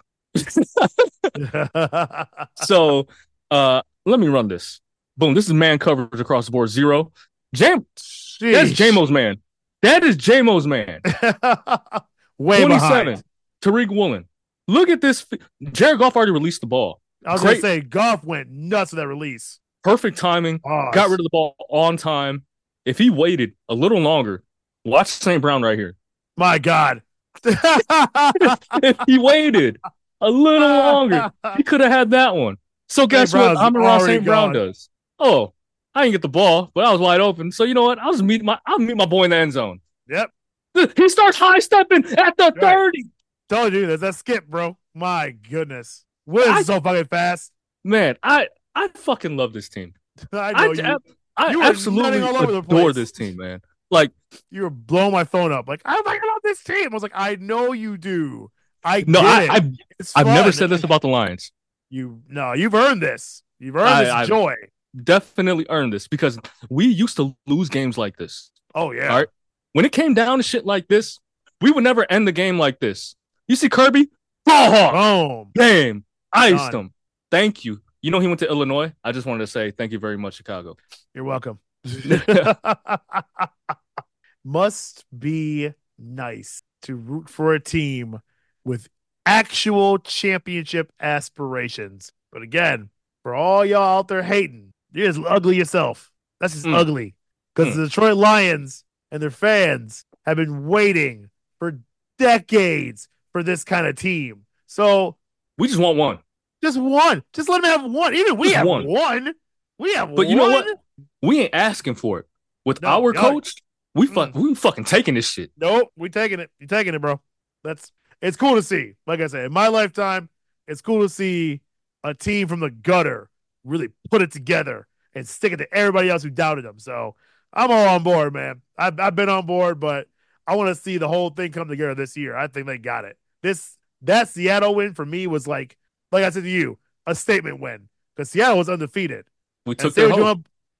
So uh, let me run this. Boom. This is man coverage across the board. Zero. Jam. That's J-Mo's man. That is J-Mo's man. Way twenty-seven. Behind. Tariq Woolen. Look at this. Jared Goff already released the ball. I was going to say, Goff went nuts with that release. Perfect timing. Oh, got rid of the ball on time. If he waited a little longer, watch Saint Brown right here. My God. If he waited a little longer, he could have had that one. So guess what? Amon-Ra Saint Brown does. Oh, I didn't get the ball, but I was wide open. So you know what? I'll just meet my I'll meet my boy in the end zone. Yep. He starts high stepping at the right. thirty. Told you that's that skip, bro. My goodness. What is so fucking fast? Man, I I fucking love this team. I know I, you. I, I you absolutely all over adore this team, man. Like you were blowing my phone up. Like I fucking love this team. I was like, I know you do. I no, get I, it. I've, I've never said this about the Lions. You no, you've earned this. You've earned I, this I've joy. Definitely earned this because we used to lose games like this. Oh yeah. All right. When it came down to shit like this, we would never end the game like this. You see Kirby? Ball hawk. Boom. Game. Iced Done. him. Thank you. You know he went to Illinois? I just wanted to say thank you very much, Chicago. You're welcome. Must be nice to root for a team with actual championship aspirations. But again, for all y'all out there hating, you're just ugly yourself. That's just mm. ugly. Because mm. the Detroit Lions and their fans have been waiting for decades for this kind of team. So we just want one. Just one. Just let them have one. Even we just have one. one. We have but one. But you know what? We ain't asking for it. With no, our no. coach, we fuck, mm. we fucking taking this shit. Nope, we taking it. You taking it, bro. That's it's cool to see. Like I said, in my lifetime, it's cool to see a team from the gutter really put it together and stick it to everybody else who doubted them. So I'm all on board, man. I've, I've been on board, but I want to see the whole thing come together this year. I think they got it. This that Seattle win for me was like, like I said to you, a statement win because Seattle was undefeated. We took their hope. Doing,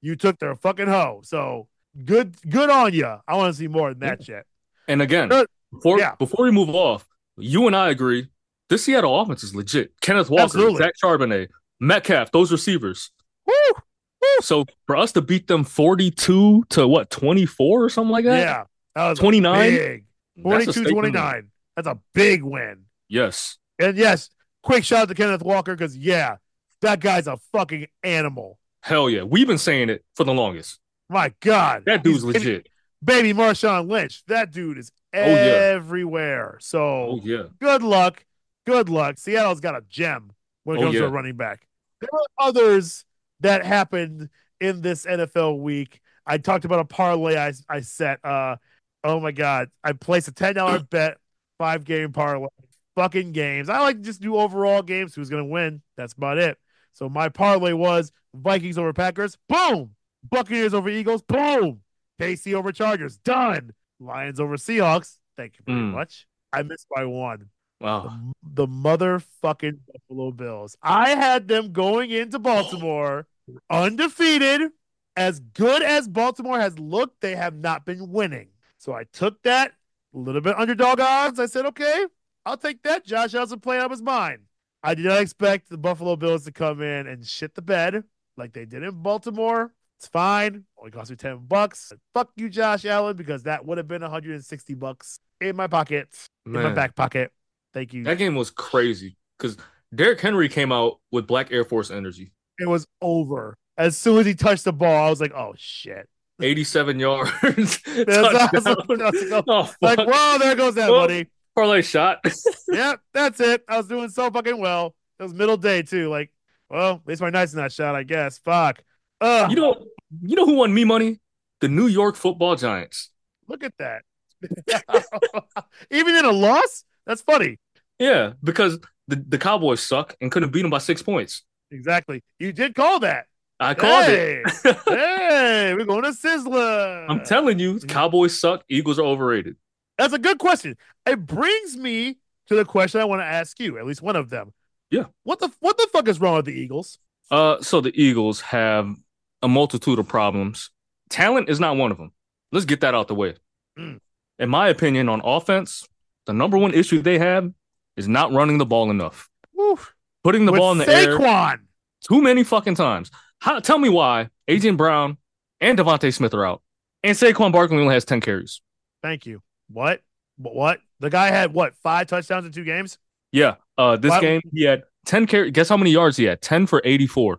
You took their fucking hoe. So good, good on you. I want to see more than Yeah. that shit. And again, Good. before Yeah, before we move off, you and I agree this Seattle offense is legit. Kenneth Walker, absolutely. Zach Charbonnet, Metcalf, those receivers. Woo, woo. So for us to beat them forty-two to what, twenty-four or something like that? Yeah, that was a twenty-nine? big That's a forty-two statement win. twenty-nine. That's a big win. Yes. And yes, quick shout out to Kenneth Walker because, yeah, that guy's a fucking animal. Hell yeah. We've been saying it for the longest. My God. That He's dude's legit. baby, baby Marshawn Lynch. That dude is Oh yeah. everywhere. So Oh yeah. good luck. Good luck. Seattle's got a gem when it Oh comes to a yeah. running back. There were others that happened in this N F L week. I talked about a parlay I, I set. Uh, oh my God. I placed a ten dollars bet, five game parlay, fucking games. I like to just do overall games. Who's going to win? That's about it. So my parlay was Vikings over Packers. Boom. Buccaneers over Eagles. Boom. K C over Chargers. Done. Lions over Seahawks. Thank you very Mm. much. I missed by one. Wow. The, the motherfucking Buffalo Bills. I had them going into Baltimore undefeated. As good as Baltimore has looked, they have not been winning. So I took that a little bit underdog odds. I said, okay, I'll take that. Josh Allen playing out of his mind. I did not expect the Buffalo Bills to come in and shit the bed like they did in Baltimore. It's fine. Only cost me ten bucks. Fuck you, Josh Allen, because that would have been one hundred sixty bucks in my pocket, Man. in my back pocket. Thank you. That game was crazy because Derrick Henry came out with Black Air Force energy. It was over. As soon as he touched the ball, I was like, oh, shit. eighty-seven yards. That's awesome. Like, oh, like, whoa, there goes that, well, buddy. Parlay shot. Yep, that's it. I was doing so fucking well. It was middle day, too. Like, well, at least my night's not shot, I guess. Fuck. Ugh. You know, you know who won me money? The New York Football Giants. Look at that. Even in a loss? That's funny. Yeah, because the, the Cowboys suck and couldn't beat them by six points. Exactly. You did call that. I called hey, it. Hey, we're going to Sizzler. I'm telling you, Cowboys suck. Eagles are overrated. That's a good question. It brings me to the question I want to ask you, at least one of them. Yeah. What the what the fuck is wrong with the Eagles? Uh, so the Eagles have a multitude of problems. Talent is not one of them. Let's get that out the way. Mm. In my opinion, on offense, the number one issue they have is not running the ball enough. Oof. Putting the With ball in the Saquon. air too many fucking times. How, tell me why A J Brown and Devontae Smith are out, and Saquon Barkley only has ten carries. Thank you. What? What? The guy had what? Five touchdowns in two games? Yeah. Uh, this why? game he had ten carries. Guess how many yards he had? ten for eighty-four.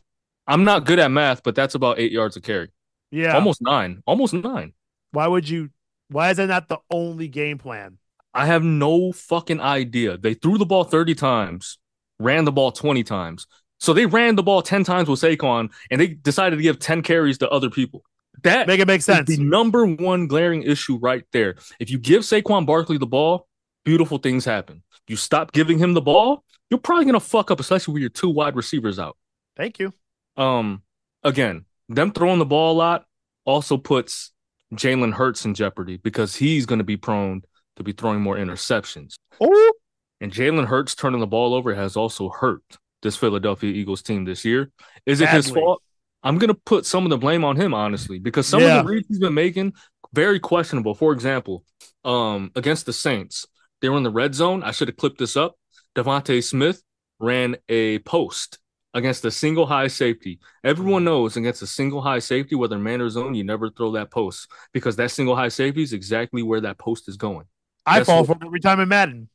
I'm not good at math, but that's about eight yards a carry. Yeah. Almost nine. Almost nine. Why would you? Why is that not the only game plan? I have no fucking idea. They threw the ball thirty times, ran the ball twenty times. So they ran the ball ten times with Saquon, and they decided to give ten carries to other people. That make it make sense. Is the number one glaring issue right there. If you give Saquon Barkley the ball, beautiful things happen. You stop giving him the ball, you're probably gonna fuck up, especially with your two wide receivers out. Thank you. Um, again, them throwing the ball a lot also puts Jalen Hurts in jeopardy because he's going to be prone to be throwing more interceptions. Oh, and Jalen Hurts turning the ball over has also hurt this Philadelphia Eagles team this year. Is Badly. it his fault? I'm going to put some of the blame on him, honestly, because some yeah. of the reads he's been making, very questionable. For example, um, against the Saints, they were in the red zone. I should have clipped this up. Devontae Smith ran a post against a single high safety. Everyone knows against a single high safety, whether man or zone, you never throw that post because that single high safety is exactly where that post is going. I That's fall what... for it every time in Madden.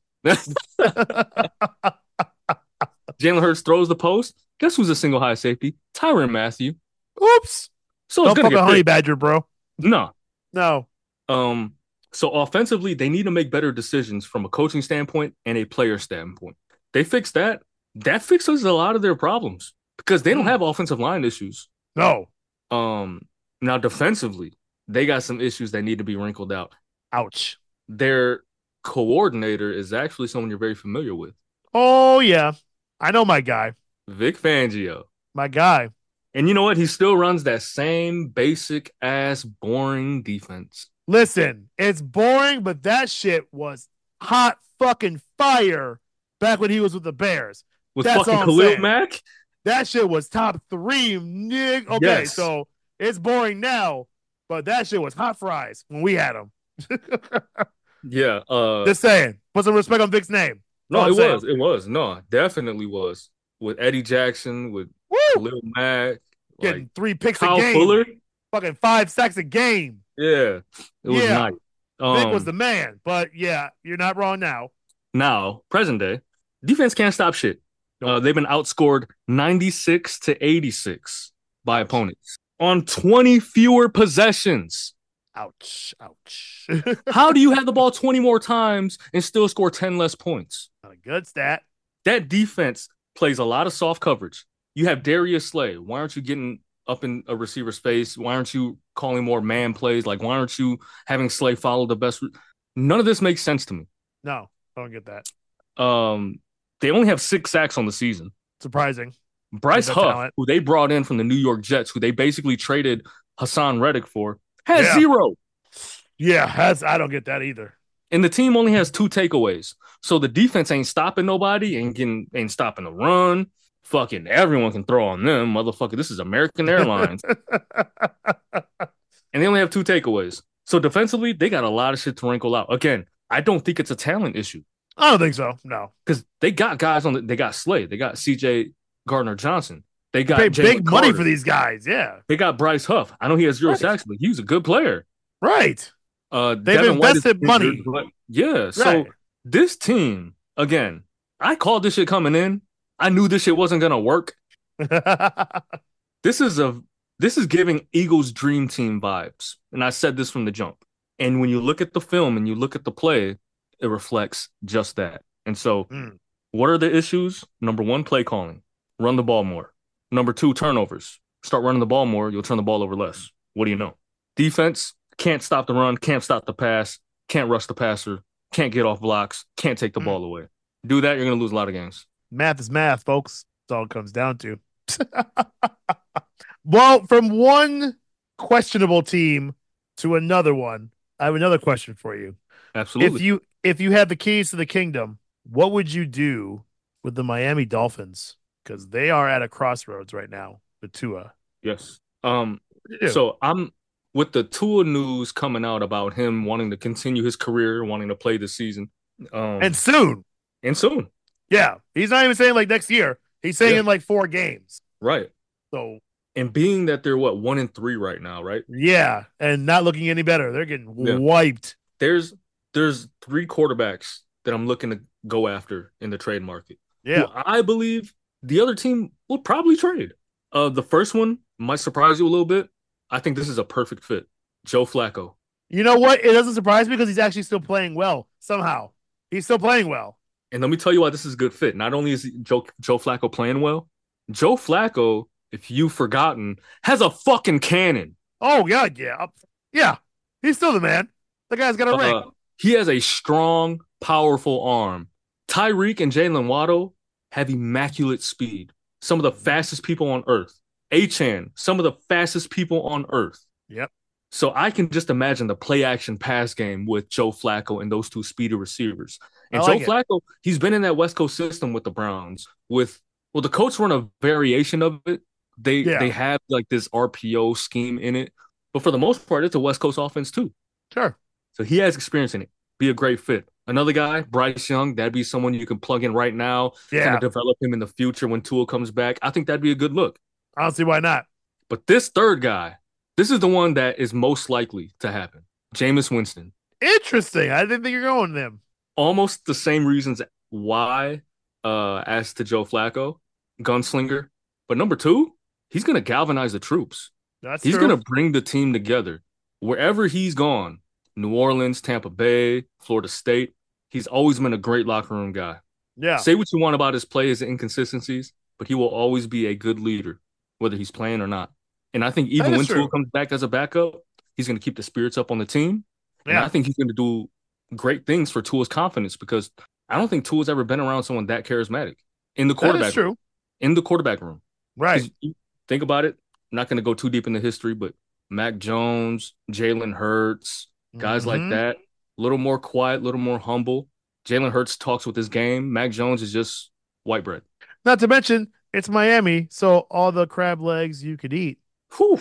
Jalen Hurts throws the post. Guess who's a single high safety? Tyrann Mathieu. Oops. So Don't it's gonna fuck get a honey badger, bro. No. No. Um. So offensively, they need to make better decisions from a coaching standpoint and a player standpoint. They fix that. That fixes a lot of their problems because they don't have offensive line issues. No. Um. Now defensively, they got some issues that need to be wrinkled out. Ouch. Their coordinator is actually someone you're very familiar with. Oh yeah, I know my guy, Vic Fangio. My guy. And you know what? He still runs that same basic ass boring defense. Listen, it's boring, but that shit was hot fucking fire back when he was with the Bears. With That's fucking Khalil Mack? That shit was top three, nigga. Okay, yes. So It's boring now, but that shit was hot fries when we had them. Yeah. Uh, Just saying. Put some respect on Vic's name. That's all no, I'm it saying. was. It was. No, definitely was. With Eddie Jackson, with Woo! Khalil Mack, like Getting three picks a Kyle game. Fuller. Fucking five sacks a game. Yeah, it was Yeah. nice. Vic was Um, the man. But yeah, you're not wrong now. now present day defense can't stop shit. Nope. Uh, they've been outscored ninety-six to eighty-six by Ouch. opponents on twenty fewer possessions. Ouch. Ouch. How do you have the ball twenty more times and still score ten less points? Not a good stat. That defense plays a lot of soft coverage. You have Darius Slay. Why aren't you getting up in a receiver space? Why aren't you calling more man plays? Like, why aren't you having Slay follow the best? None of this makes sense to me. No, I don't get that. Um, they only have six sacks on the season. Surprising. Bryce With the Huff, talent. who they brought in from the New York Jets, who they basically traded Hassan Reddick for, has Yeah. zero. Yeah, that's, I don't get that either. And the team only has two takeaways. So the defense ain't stopping nobody, ain't getting ain't stopping the run. Fucking everyone can throw on them, motherfucker. This is American Airlines. And they only have two takeaways. So defensively, they got a lot of shit to wrinkle out. Again, I don't think it's a talent issue. I don't think so. No. Because they got guys on the they got Slade, they got C J Gardner Johnson. They got Pay Jalen big money Carter. for these guys. Yeah. They got Bryce Huff. I know he has zero Right. sacks, but he's a good player. Right. Uh, They've Devin White is invested money. injured, but yeah. So Right. this team, again, I called this shit coming in. I knew this shit wasn't gonna work. This is a this is giving Eagles dream team vibes. And I said this from the jump. And when you look at the film and you look at the play, it reflects just that. And so Mm. what are the issues? Number one, play calling. Run the ball more. Number two, turnovers. Start running the ball more, you'll turn the ball over less. What do you know? Defense can't stop the run, can't stop the pass, can't rush the passer, can't get off blocks, can't take the Mm. ball away. Do that, you're going to lose a lot of games. Math is math, folks. That's all it comes down to. Well, from one questionable team to another one, I have another question for you. Absolutely. If you if you had the keys to the kingdom, what would you do with the Miami Dolphins? Because they are at a crossroads right now with Tua. Yes. Um. Yeah. So I'm with the Tua news coming out about him wanting to continue his career, wanting to play this season, um, And soon. and soon. Yeah. He's not even saying like next year. He's saying Yeah. in like four games. Right. So And being that they're what one and three right now, right? yeah, and not looking any better. They're getting Yeah. wiped. There's there's three quarterbacks that I'm looking to go after in the trade market. Yeah. Who I believe the other team will probably trade. Uh, the first one might surprise you a little bit. I think this is a perfect fit. Joe Flacco. You know what? It doesn't surprise me because he's actually still playing well somehow. He's still playing well. And let me tell you why this is a good fit. Not only is Joe Joe Flacco playing well, Joe Flacco, if you've forgotten, has a fucking cannon. Oh, yeah, yeah. Yeah. He's still the man. The guy's got a ring. Uh, he has a strong, powerful arm. Tyreek and Jalen Waddle have immaculate speed. Some of the fastest people on earth. Achane, some of the fastest people on earth. Yep. So I can just imagine the play action pass game with Joe Flacco and those two speedy receivers. And I like Joe it. Flacco, he's been in that West Coast system with the Browns. With well, the Colts run a variation of it. They Yeah. they have like this R P O scheme in it, but for the most part, it's a West Coast offense too. Sure. So he has experience in it. Be a great fit. Another guy, Bryce Young, that'd be someone you can plug in right now. Yeah. Kind of develop him in the future when Tua comes back. I think that'd be a good look. I don't see why not. But this third guy, this is the one that is most likely to happen. Jameis Winston. Interesting. I didn't think you're going them. Almost the same reasons why uh, as to Joe Flacco, gunslinger. But number two, he's going to galvanize the troops. That's He's true. going to bring the team together. Wherever he's gone, New Orleans, Tampa Bay, Florida State, he's always been a great locker room guy. Yeah. Say what you want about his play, his inconsistencies, but he will always be a good leader, whether he's playing or not. And I think even That is when true. Tua comes back as a backup, he's going to keep the spirits up on the team. And Yeah. I think he's going to do great things for Tua's confidence because I don't think Tua's ever been around someone that charismatic in the That quarterback is true. in the quarterback room. Right. 'Cause you think about it. I'm not going to go too deep into history, but Mac Jones, Jalen Hurts, guys like Mhm. that, a little more quiet, a little more humble. Jalen Hurts talks with his game. Mac Jones is just white bread. Not to mention, it's Miami, so all the crab legs you could eat. Whew.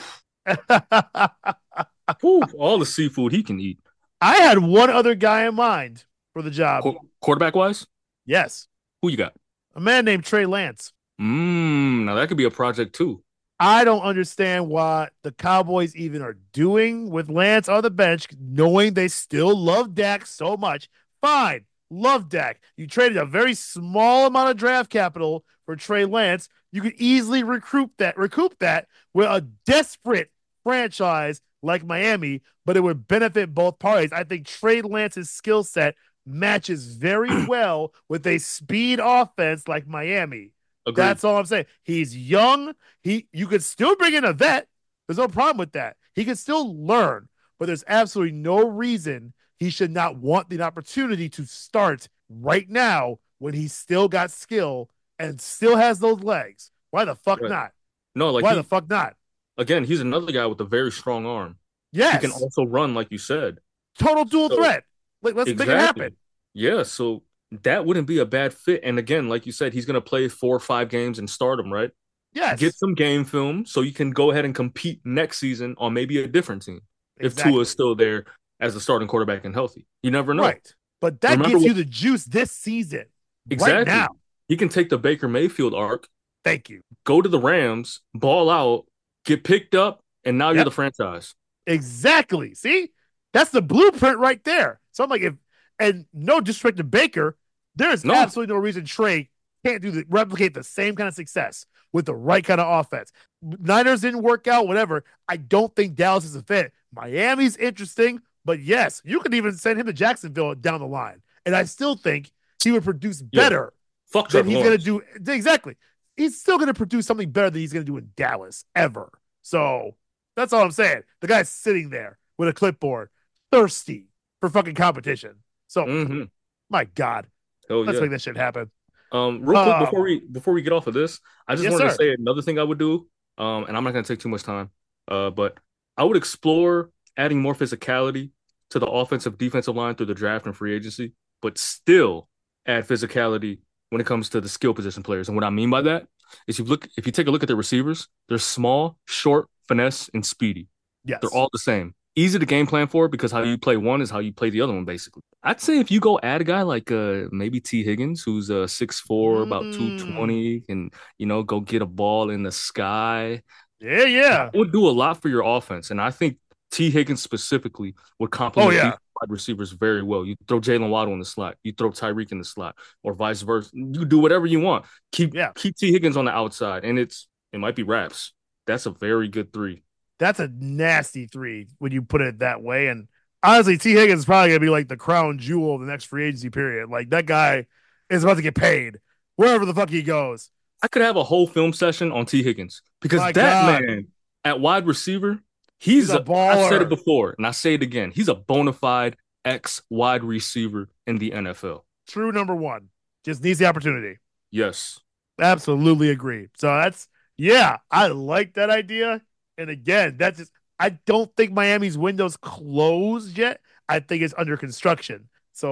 Whew, all the seafood he can eat. I had one other guy in mind for the job. Qu- quarterback wise, Yes, who you got? a man named Trey Lance. Mmm, now that could be a project too. I don't understand what the Cowboys even are doing with Lance on the bench, knowing they still love Dak so much. Fine, love Dak. You traded a very small amount of draft capital for Trey Lance. You could easily recruit that, recoup that with a desperate franchise like Miami, but it would benefit both parties. I think Trey Lance's skill set matches very well with a speed offense like Miami. Agreed. That's all I'm saying. He's young. He you could still bring in a vet. There's no problem with that. He can still learn, but there's absolutely no reason he should not want the opportunity to start right now when he's still got skill and still has those legs. Why the fuck Right. not? No, like Why he, the fuck not? again, he's another guy with a very strong arm. He can Yes. also run, like you said. Total dual So threat. Like, let's make it exactly. happen. Yeah, so that wouldn't be a bad fit. And again, like you said, he's gonna play four or five games and start them, right? Get Yes. some game film so you can go ahead and compete next season on maybe a different team if Tua Exactly. is still there as the starting quarterback and healthy. You never know. Right. But that Remember gives what, you the juice this season. Right exactly. now. He can take the Baker Mayfield arc, Thank you. go to the Rams, ball out, get picked up, and now you're Yep. the franchise. Exactly. See, that's the blueprint right there. So I'm like, if and no disrespect to Baker, there's No, absolutely no reason Trey can't do the replicate the same kind of success with the right kind of offense. Niners didn't work out, whatever. I don't think Dallas is a fit. Miami's interesting, but yes, you could even send him to Jacksonville down the line, and I still think he would produce yeah. better Fuck than Trevor he's Lawrence. going to do. Exactly. He's still going to produce something better than he's going to do in Dallas ever. So that's all I'm saying. The guy's sitting there with a clipboard, thirsty for fucking competition. So, Mm-hmm. my God, Oh let's yeah. make that shit happen. Um, real quick Uh, before we before we get off of this, I just yes, wanted to sir. say another thing I would do. Um, and I'm not gonna take too much time. Uh, but I would explore adding more physicality to the offensive defensive line through the draft and free agency, but still add physicality when it comes to the skill position players. And what I mean by that is you look if you take a look at the receivers, they're small, short, finesse, and speedy. Yes. They're all the same. Easy to game plan for because how you play one is how you play the other one, basically. I'd say if you go add a guy like uh maybe T. Higgins, who's uh six four, about Mm, two twenty, and you know, go get a ball in the sky. yeah, yeah. That would do a lot for your offense. And I think T. Higgins specifically would Oh, complement yeah. these wide receivers very well. You throw Jalen Waddle in the slot, you throw Tyreek in the slot, or vice versa. You do whatever you want. Keep Yeah. keep T. Higgins on the outside, and it's it might be wraps. That's a very good three. That's a nasty three when you put it that way. And honestly, T. Higgins is probably going to be like the crown jewel of the next free agency period. Like, that guy is about to get paid wherever the fuck he goes. I could have a whole film session on T. Higgins because My that God. man at wide receiver, he's, He's a a, I've said it baller. before and I say it again. He's a bona fide ex wide receiver in the N F L. True number one. Just needs the opportunity. Yes. Absolutely agree. So that's, yeah, I like that idea. And again, that's just, I don't think Miami's window's closed yet. I think it's under construction.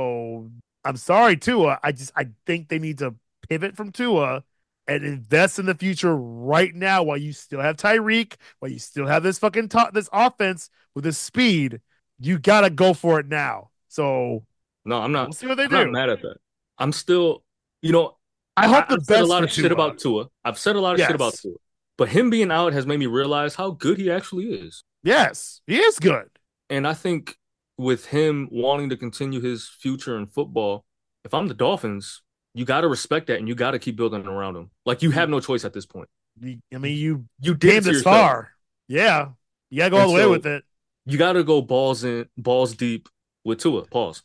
So I'm sorry, Tua. I just, I think they need to pivot from Tua and invest in the future right now while you still have Tyreek, while you still have this fucking, t- this offense with this speed. You got to go for it now. So No, I'm not we'll see what they I'm do. not mad at that. I'm still, you know, I hope I, the I've said a best lot for of shit Tua. about Tua. I've said a lot of shit about Yes. Tua. But him being out has made me realize how good he actually is. Yes, he is good. And I think with him wanting to continue his future in football, if I'm the Dolphins, you got to respect that and you got to keep building around him. Like you have no choice at this point. You- I mean, you You did it came to this yourself. far. Yeah, you gotta go all And the way so with it. you got to go balls in, balls deep with Tua. Pause.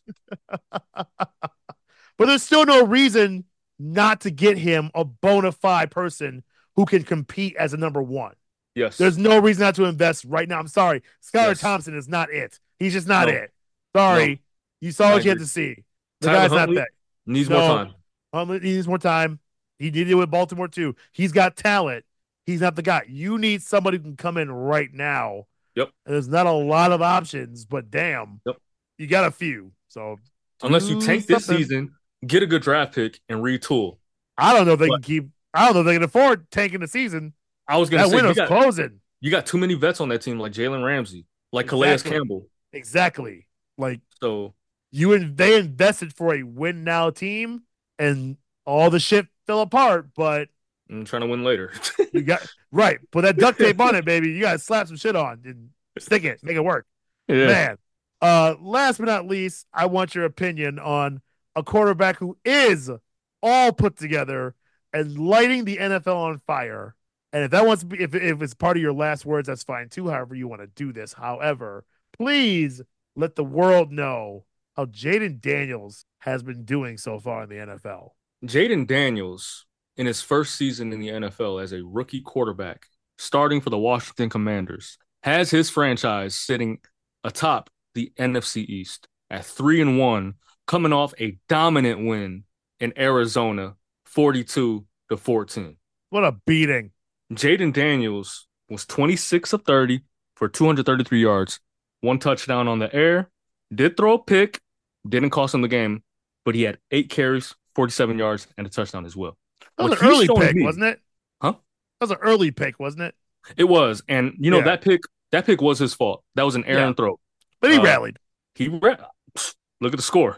But there's still no reason not to get him a bona fide person who can compete as a number one. Yes. There's no reason not to invest right now. I'm sorry. Skylar Yes. Thompson is not it. He's just not No. it. Sorry. No. You saw I what you had agree. to see. The Tyler guy's Huntley not that. needs No. more time. Um, he needs more time. He did it with Baltimore too. He's got talent. He's not the guy. You need somebody who can come in right now. Yep. And there's not a lot of options, but damn, Yep. you got a few. So Unless you do tank this something. season, get a good draft pick and retool. I don't know if they But- can keep. I don't know if they can afford tanking the season. I was gonna That say you window's got closing. You got too many vets on that team, like Jalen Ramsey, like Calais Exactly. Campbell. Exactly. Like So you and they invested for a win now team, and all the shit fell apart. But I'm trying to win later. you got right. Put that duct tape on it, baby. You got to slap some shit on and stick it, make it work, Yeah. man. Uh, last but not least, I want your opinion on a quarterback who is all put together and lighting the N F L on fire. And if that wants to be, if, if it's part of your last words, that's fine too. However, you want to do this. However, please let the world know how Jaden Daniels has been doing so far in the N F L. Jaden Daniels, in his first season in the N F L as a rookie quarterback, starting for the Washington Commanders, has his franchise sitting atop the N F C East at three and one, coming off a dominant win in Arizona, forty-two to fourteen. What a beating. Jaden Daniels was twenty-six of thirty for two hundred thirty-three yards, one touchdown on the air, did throw a pick, didn't cost him the game, but he had eight carries, forty-seven yards, and a touchdown as well. That was What an he's early showing pick, me, wasn't it? huh? That was an early pick, wasn't it? It was, and you know Yeah. that pick, that pick was his fault. That was an errant Yeah. throw. But he Uh, rallied. he ra- look at the score.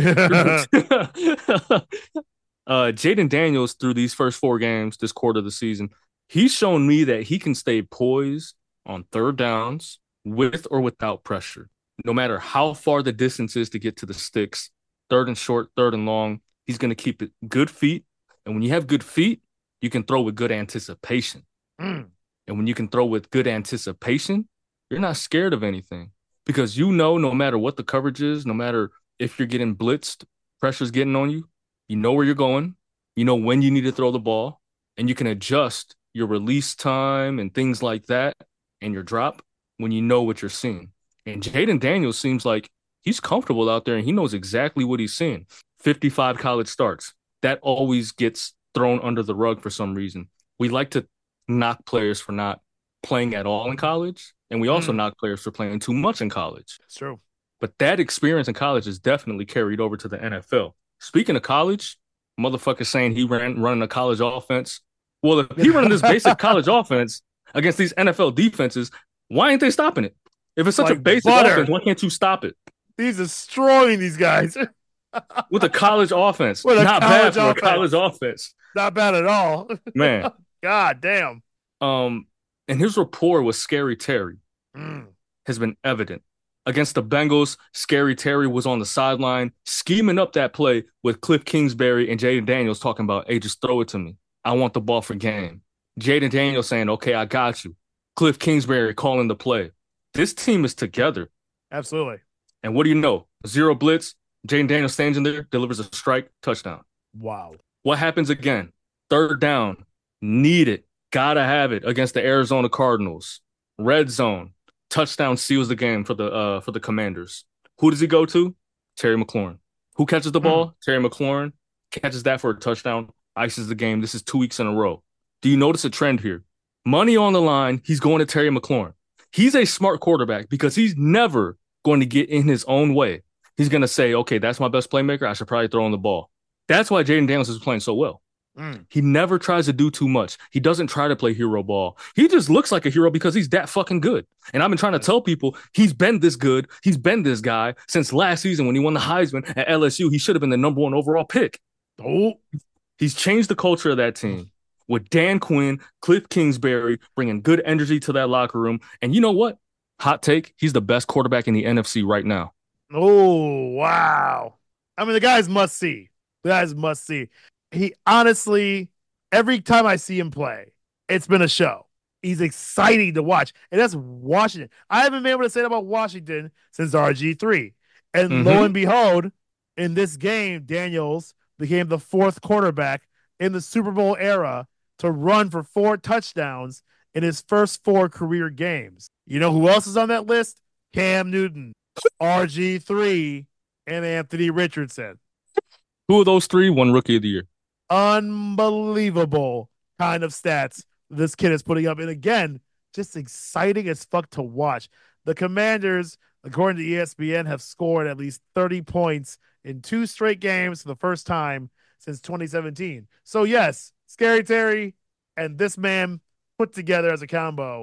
uh, Jaden Daniels through these first four games, this quarter of the season, he's shown me that he can stay poised on third downs with or without pressure. No matter how far the distance is to get to the sticks, third and short, third and long, he's going to keep it good feet. And when you have good feet, you can throw with good anticipation. Mm. And when you can throw with good anticipation, you're not scared of anything because you know no matter what the coverage is, no matter if you're getting blitzed, pressure's getting on you, you know where you're going, you know when you need to throw the ball, and you can adjust your release time and things like that and your drop when you know what you're seeing. And Jaden Daniels seems like he's comfortable out there and he knows exactly what he's seeing. fifty-five college starts. That always gets thrown under the rug for some reason. We like to knock players for not playing at all in college, and we also Mm. knock players for playing too much in college. It's true. But that experience in college is definitely carried over to the N F L. Speaking of college, motherfucker saying he ran running a college offense. Well, if he running this basic college offense against these N F L defenses, why ain't they stopping it? If it's such Like a basic butter. offense, why can't you stop it? He's destroying these guys. With a college offense. With a Not college bad for offense. a college offense. Not bad at all. Man. God damn. Um, and his rapport with Scary Terry Mm. has been evident. Against the Bengals, Scary Terry was on the sideline scheming up that play with Cliff Kingsbury and Jaden Daniels talking about, hey, just throw it to me. I want the ball for game. Jaden Daniels saying, okay, I got you. Cliff Kingsbury calling the play. This team is together. Absolutely. And what do you know? Zero blitz. Jaden Daniels stands in there, delivers a strike, touchdown. Wow. What happens again? Third down. Need it. Gotta have it against the Arizona Cardinals. Red zone. Touchdown seals the game for the uh for the Commanders. Who does he go to? Terry McLaurin. Who catches the ball? Mm. Terry McLaurin catches that for a touchdown, ices the game. This is two weeks in a row. Do you notice a trend here? Money on the line, he's going to Terry McLaurin. He's a smart quarterback because he's never going to get in his own way. He's going to say, okay, that's my best playmaker. I should probably throw in the ball. That's why Jaden Daniels is playing so well. Mm. He never tries to do too much. He doesn't try to play hero ball. He just looks like a hero because he's that fucking good. And I've been trying to tell people he's been this good. He's been this guy since last season when he won the Heisman at L S U. He should have been the number one overall pick. Oh, he's changed the culture of that team with Dan Quinn, Cliff Kingsbury, bringing good energy to that locker room. And you know what? Hot take, he's the best quarterback in the N F C right now. Oh, wow. I mean, the guy's must see. The guy's must see. He honestly, every time I see him play, it's been a show. He's exciting to watch. And that's Washington. I haven't been able to say that about Washington since R G three. And mm-hmm. lo and behold, in this game, Daniels became the fourth quarterback in the Super Bowl era to run for four touchdowns in his first four career games. You know who else is on that list? Cam Newton, R G three, and Anthony Richardson. Who of those three won Rookie of the Year? Unbelievable kind of stats this kid is putting up. And again, just exciting as fuck to watch. The Commanders, according to E S P N, have scored at least thirty points in two straight games for the first time since twenty seventeen. So yes, Scary Terry and this man put together as a combo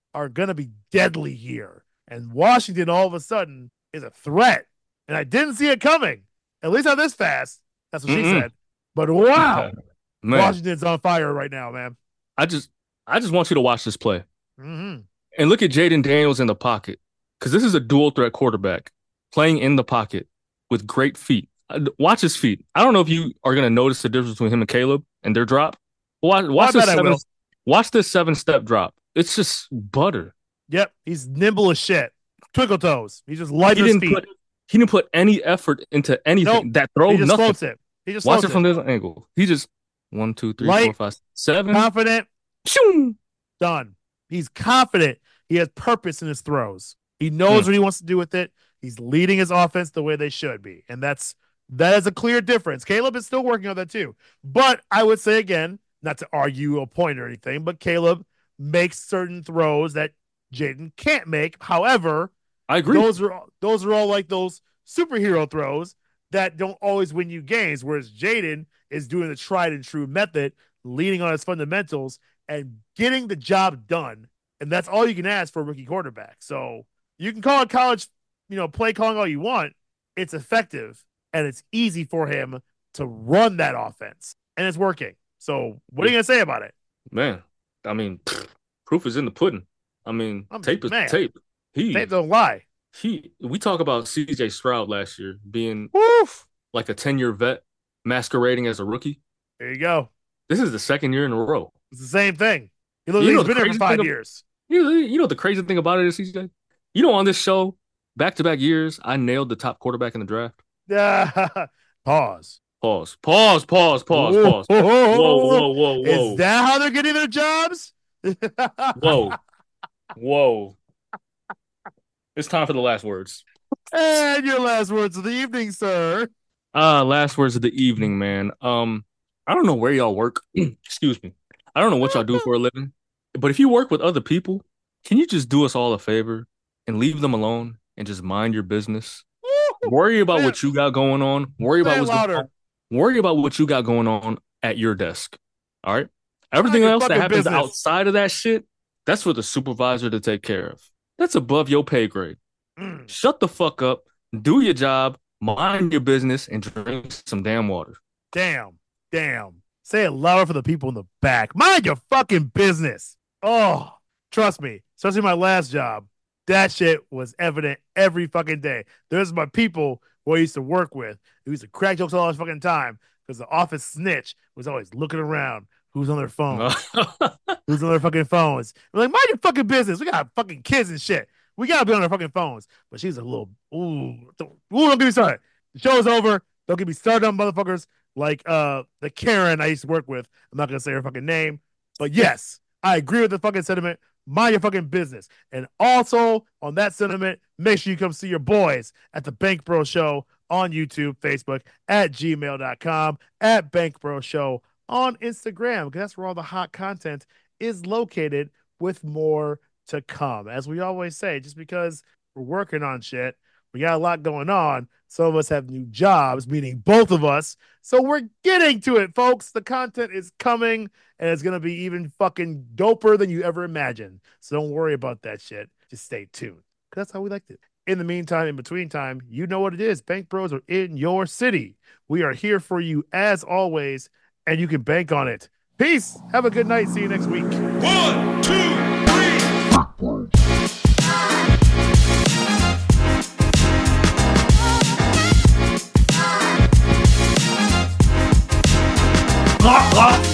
are going to be deadly here. And Washington all of a sudden is a threat. And I didn't see it coming, at least not this fast. That's what Mm-mm. she said. But wow, man. Washington's on fire right now, man. I just I just want you to watch this play. Mm-hmm. And look at Jaden Daniels in the pocket, because this is a dual threat quarterback playing in the pocket with great feet. Watch his feet. I don't know if you are going to notice the difference between him and Caleb and their drop. Watch, watch, this seven, watch this seven-step drop. It's just butter. Yep, he's nimble as shit. Twinkle toes. He's just light his feet. Put, he didn't put any effort into anything. Nope. That throw, he just nothing. Floats it. He just watch it it from this angle. He just one, two, three, light, four, five, seven. Confident. Shoom. Done. He's confident. He has purpose in his throws. He knows mm. what he wants to do with it. He's leading his offense the way they should be. And that's that is a clear difference. Caleb is still working on that too. But I would say again, not to argue a point or anything, but Caleb makes certain throws that Jaden can't make. However, I agree. Those are those are all like those superhero throws that don't always win you games, whereas Jaden is doing the tried and true method, leaning on his fundamentals and getting the job done. And that's all you can ask for a rookie quarterback. So you can call it college, you know, play calling all you want. It's effective and it's easy for him to run that offense, and it's working. So what are you going to say about it? Man, I mean, pff, proof is in the pudding. I mean, I'm, tape is man, tape. He tape don't lie. He, we talk about C J Stroud last year being Woof. like a ten-year vet masquerading as a rookie. There you go. This is the second year in a row. It's the same thing. He looks like he's been here for five years. You know, you know the crazy thing about it is, C J? You know, on this show, back-to-back years, I nailed the top quarterback in the draft. Yeah. Pause. Pause. Pause. Pause. Pause. Whoa, pause. Whoa, whoa, whoa, whoa, whoa. Is that how they're getting their jobs? Whoa. Whoa. It's time for the last words. And your last words of the evening, sir. Uh, last words of the evening, man. Um, I don't know where y'all work. Excuse me. I don't know what y'all do for a living. But if you work with other people, can you just do us all a favor and leave them alone and just mind your business? Worry about what you got going on. Worry about what's going on. Worry about what you got going on at your desk. All right? Everything else that happens business. outside of that shit, that's for the supervisor to take care of. That's above your pay grade. Mm. Shut the fuck up. Do your job. Mind your business and drink some damn water. Damn. Damn. Say it louder for the people in the back. Mind your fucking business. Oh, trust me. Especially my last job. That shit was evident every fucking day. There's my people who I used to work with who used to crack jokes all the fucking time because the office snitch was always looking around. Who's on their phone? Who's on their fucking phones? I'm like, mind your fucking business. We got fucking kids and shit. We gotta be on our fucking phones. But she's a little, ooh, don't, ooh, don't get me started. The show's over. Don't get me started on motherfuckers like uh the Karen I used to work with. I'm not gonna say her fucking name. But yes, I agree with the fucking sentiment. Mind your fucking business. And also, on that sentiment, make sure you come see your boys at the Bank Bro Show on YouTube, Facebook, at gmail dot com, at Bank Bro Show on Instagram, because that's where all the hot content is located, with more to come. As we always say, just because we're working on shit, we got a lot going on. Some of us have new jobs, meaning both of us. So we're getting to it, folks. The content is coming, and it's going to be even fucking doper than you ever imagined. So don't worry about that shit. Just stay tuned, because that's how we liked it. In the meantime, in between time, you know what it is. Bank Bros are in your city. We are here for you as always, and you can bank on it. Peace. Have a good night. See you next week. One, two, three. Blah, blah.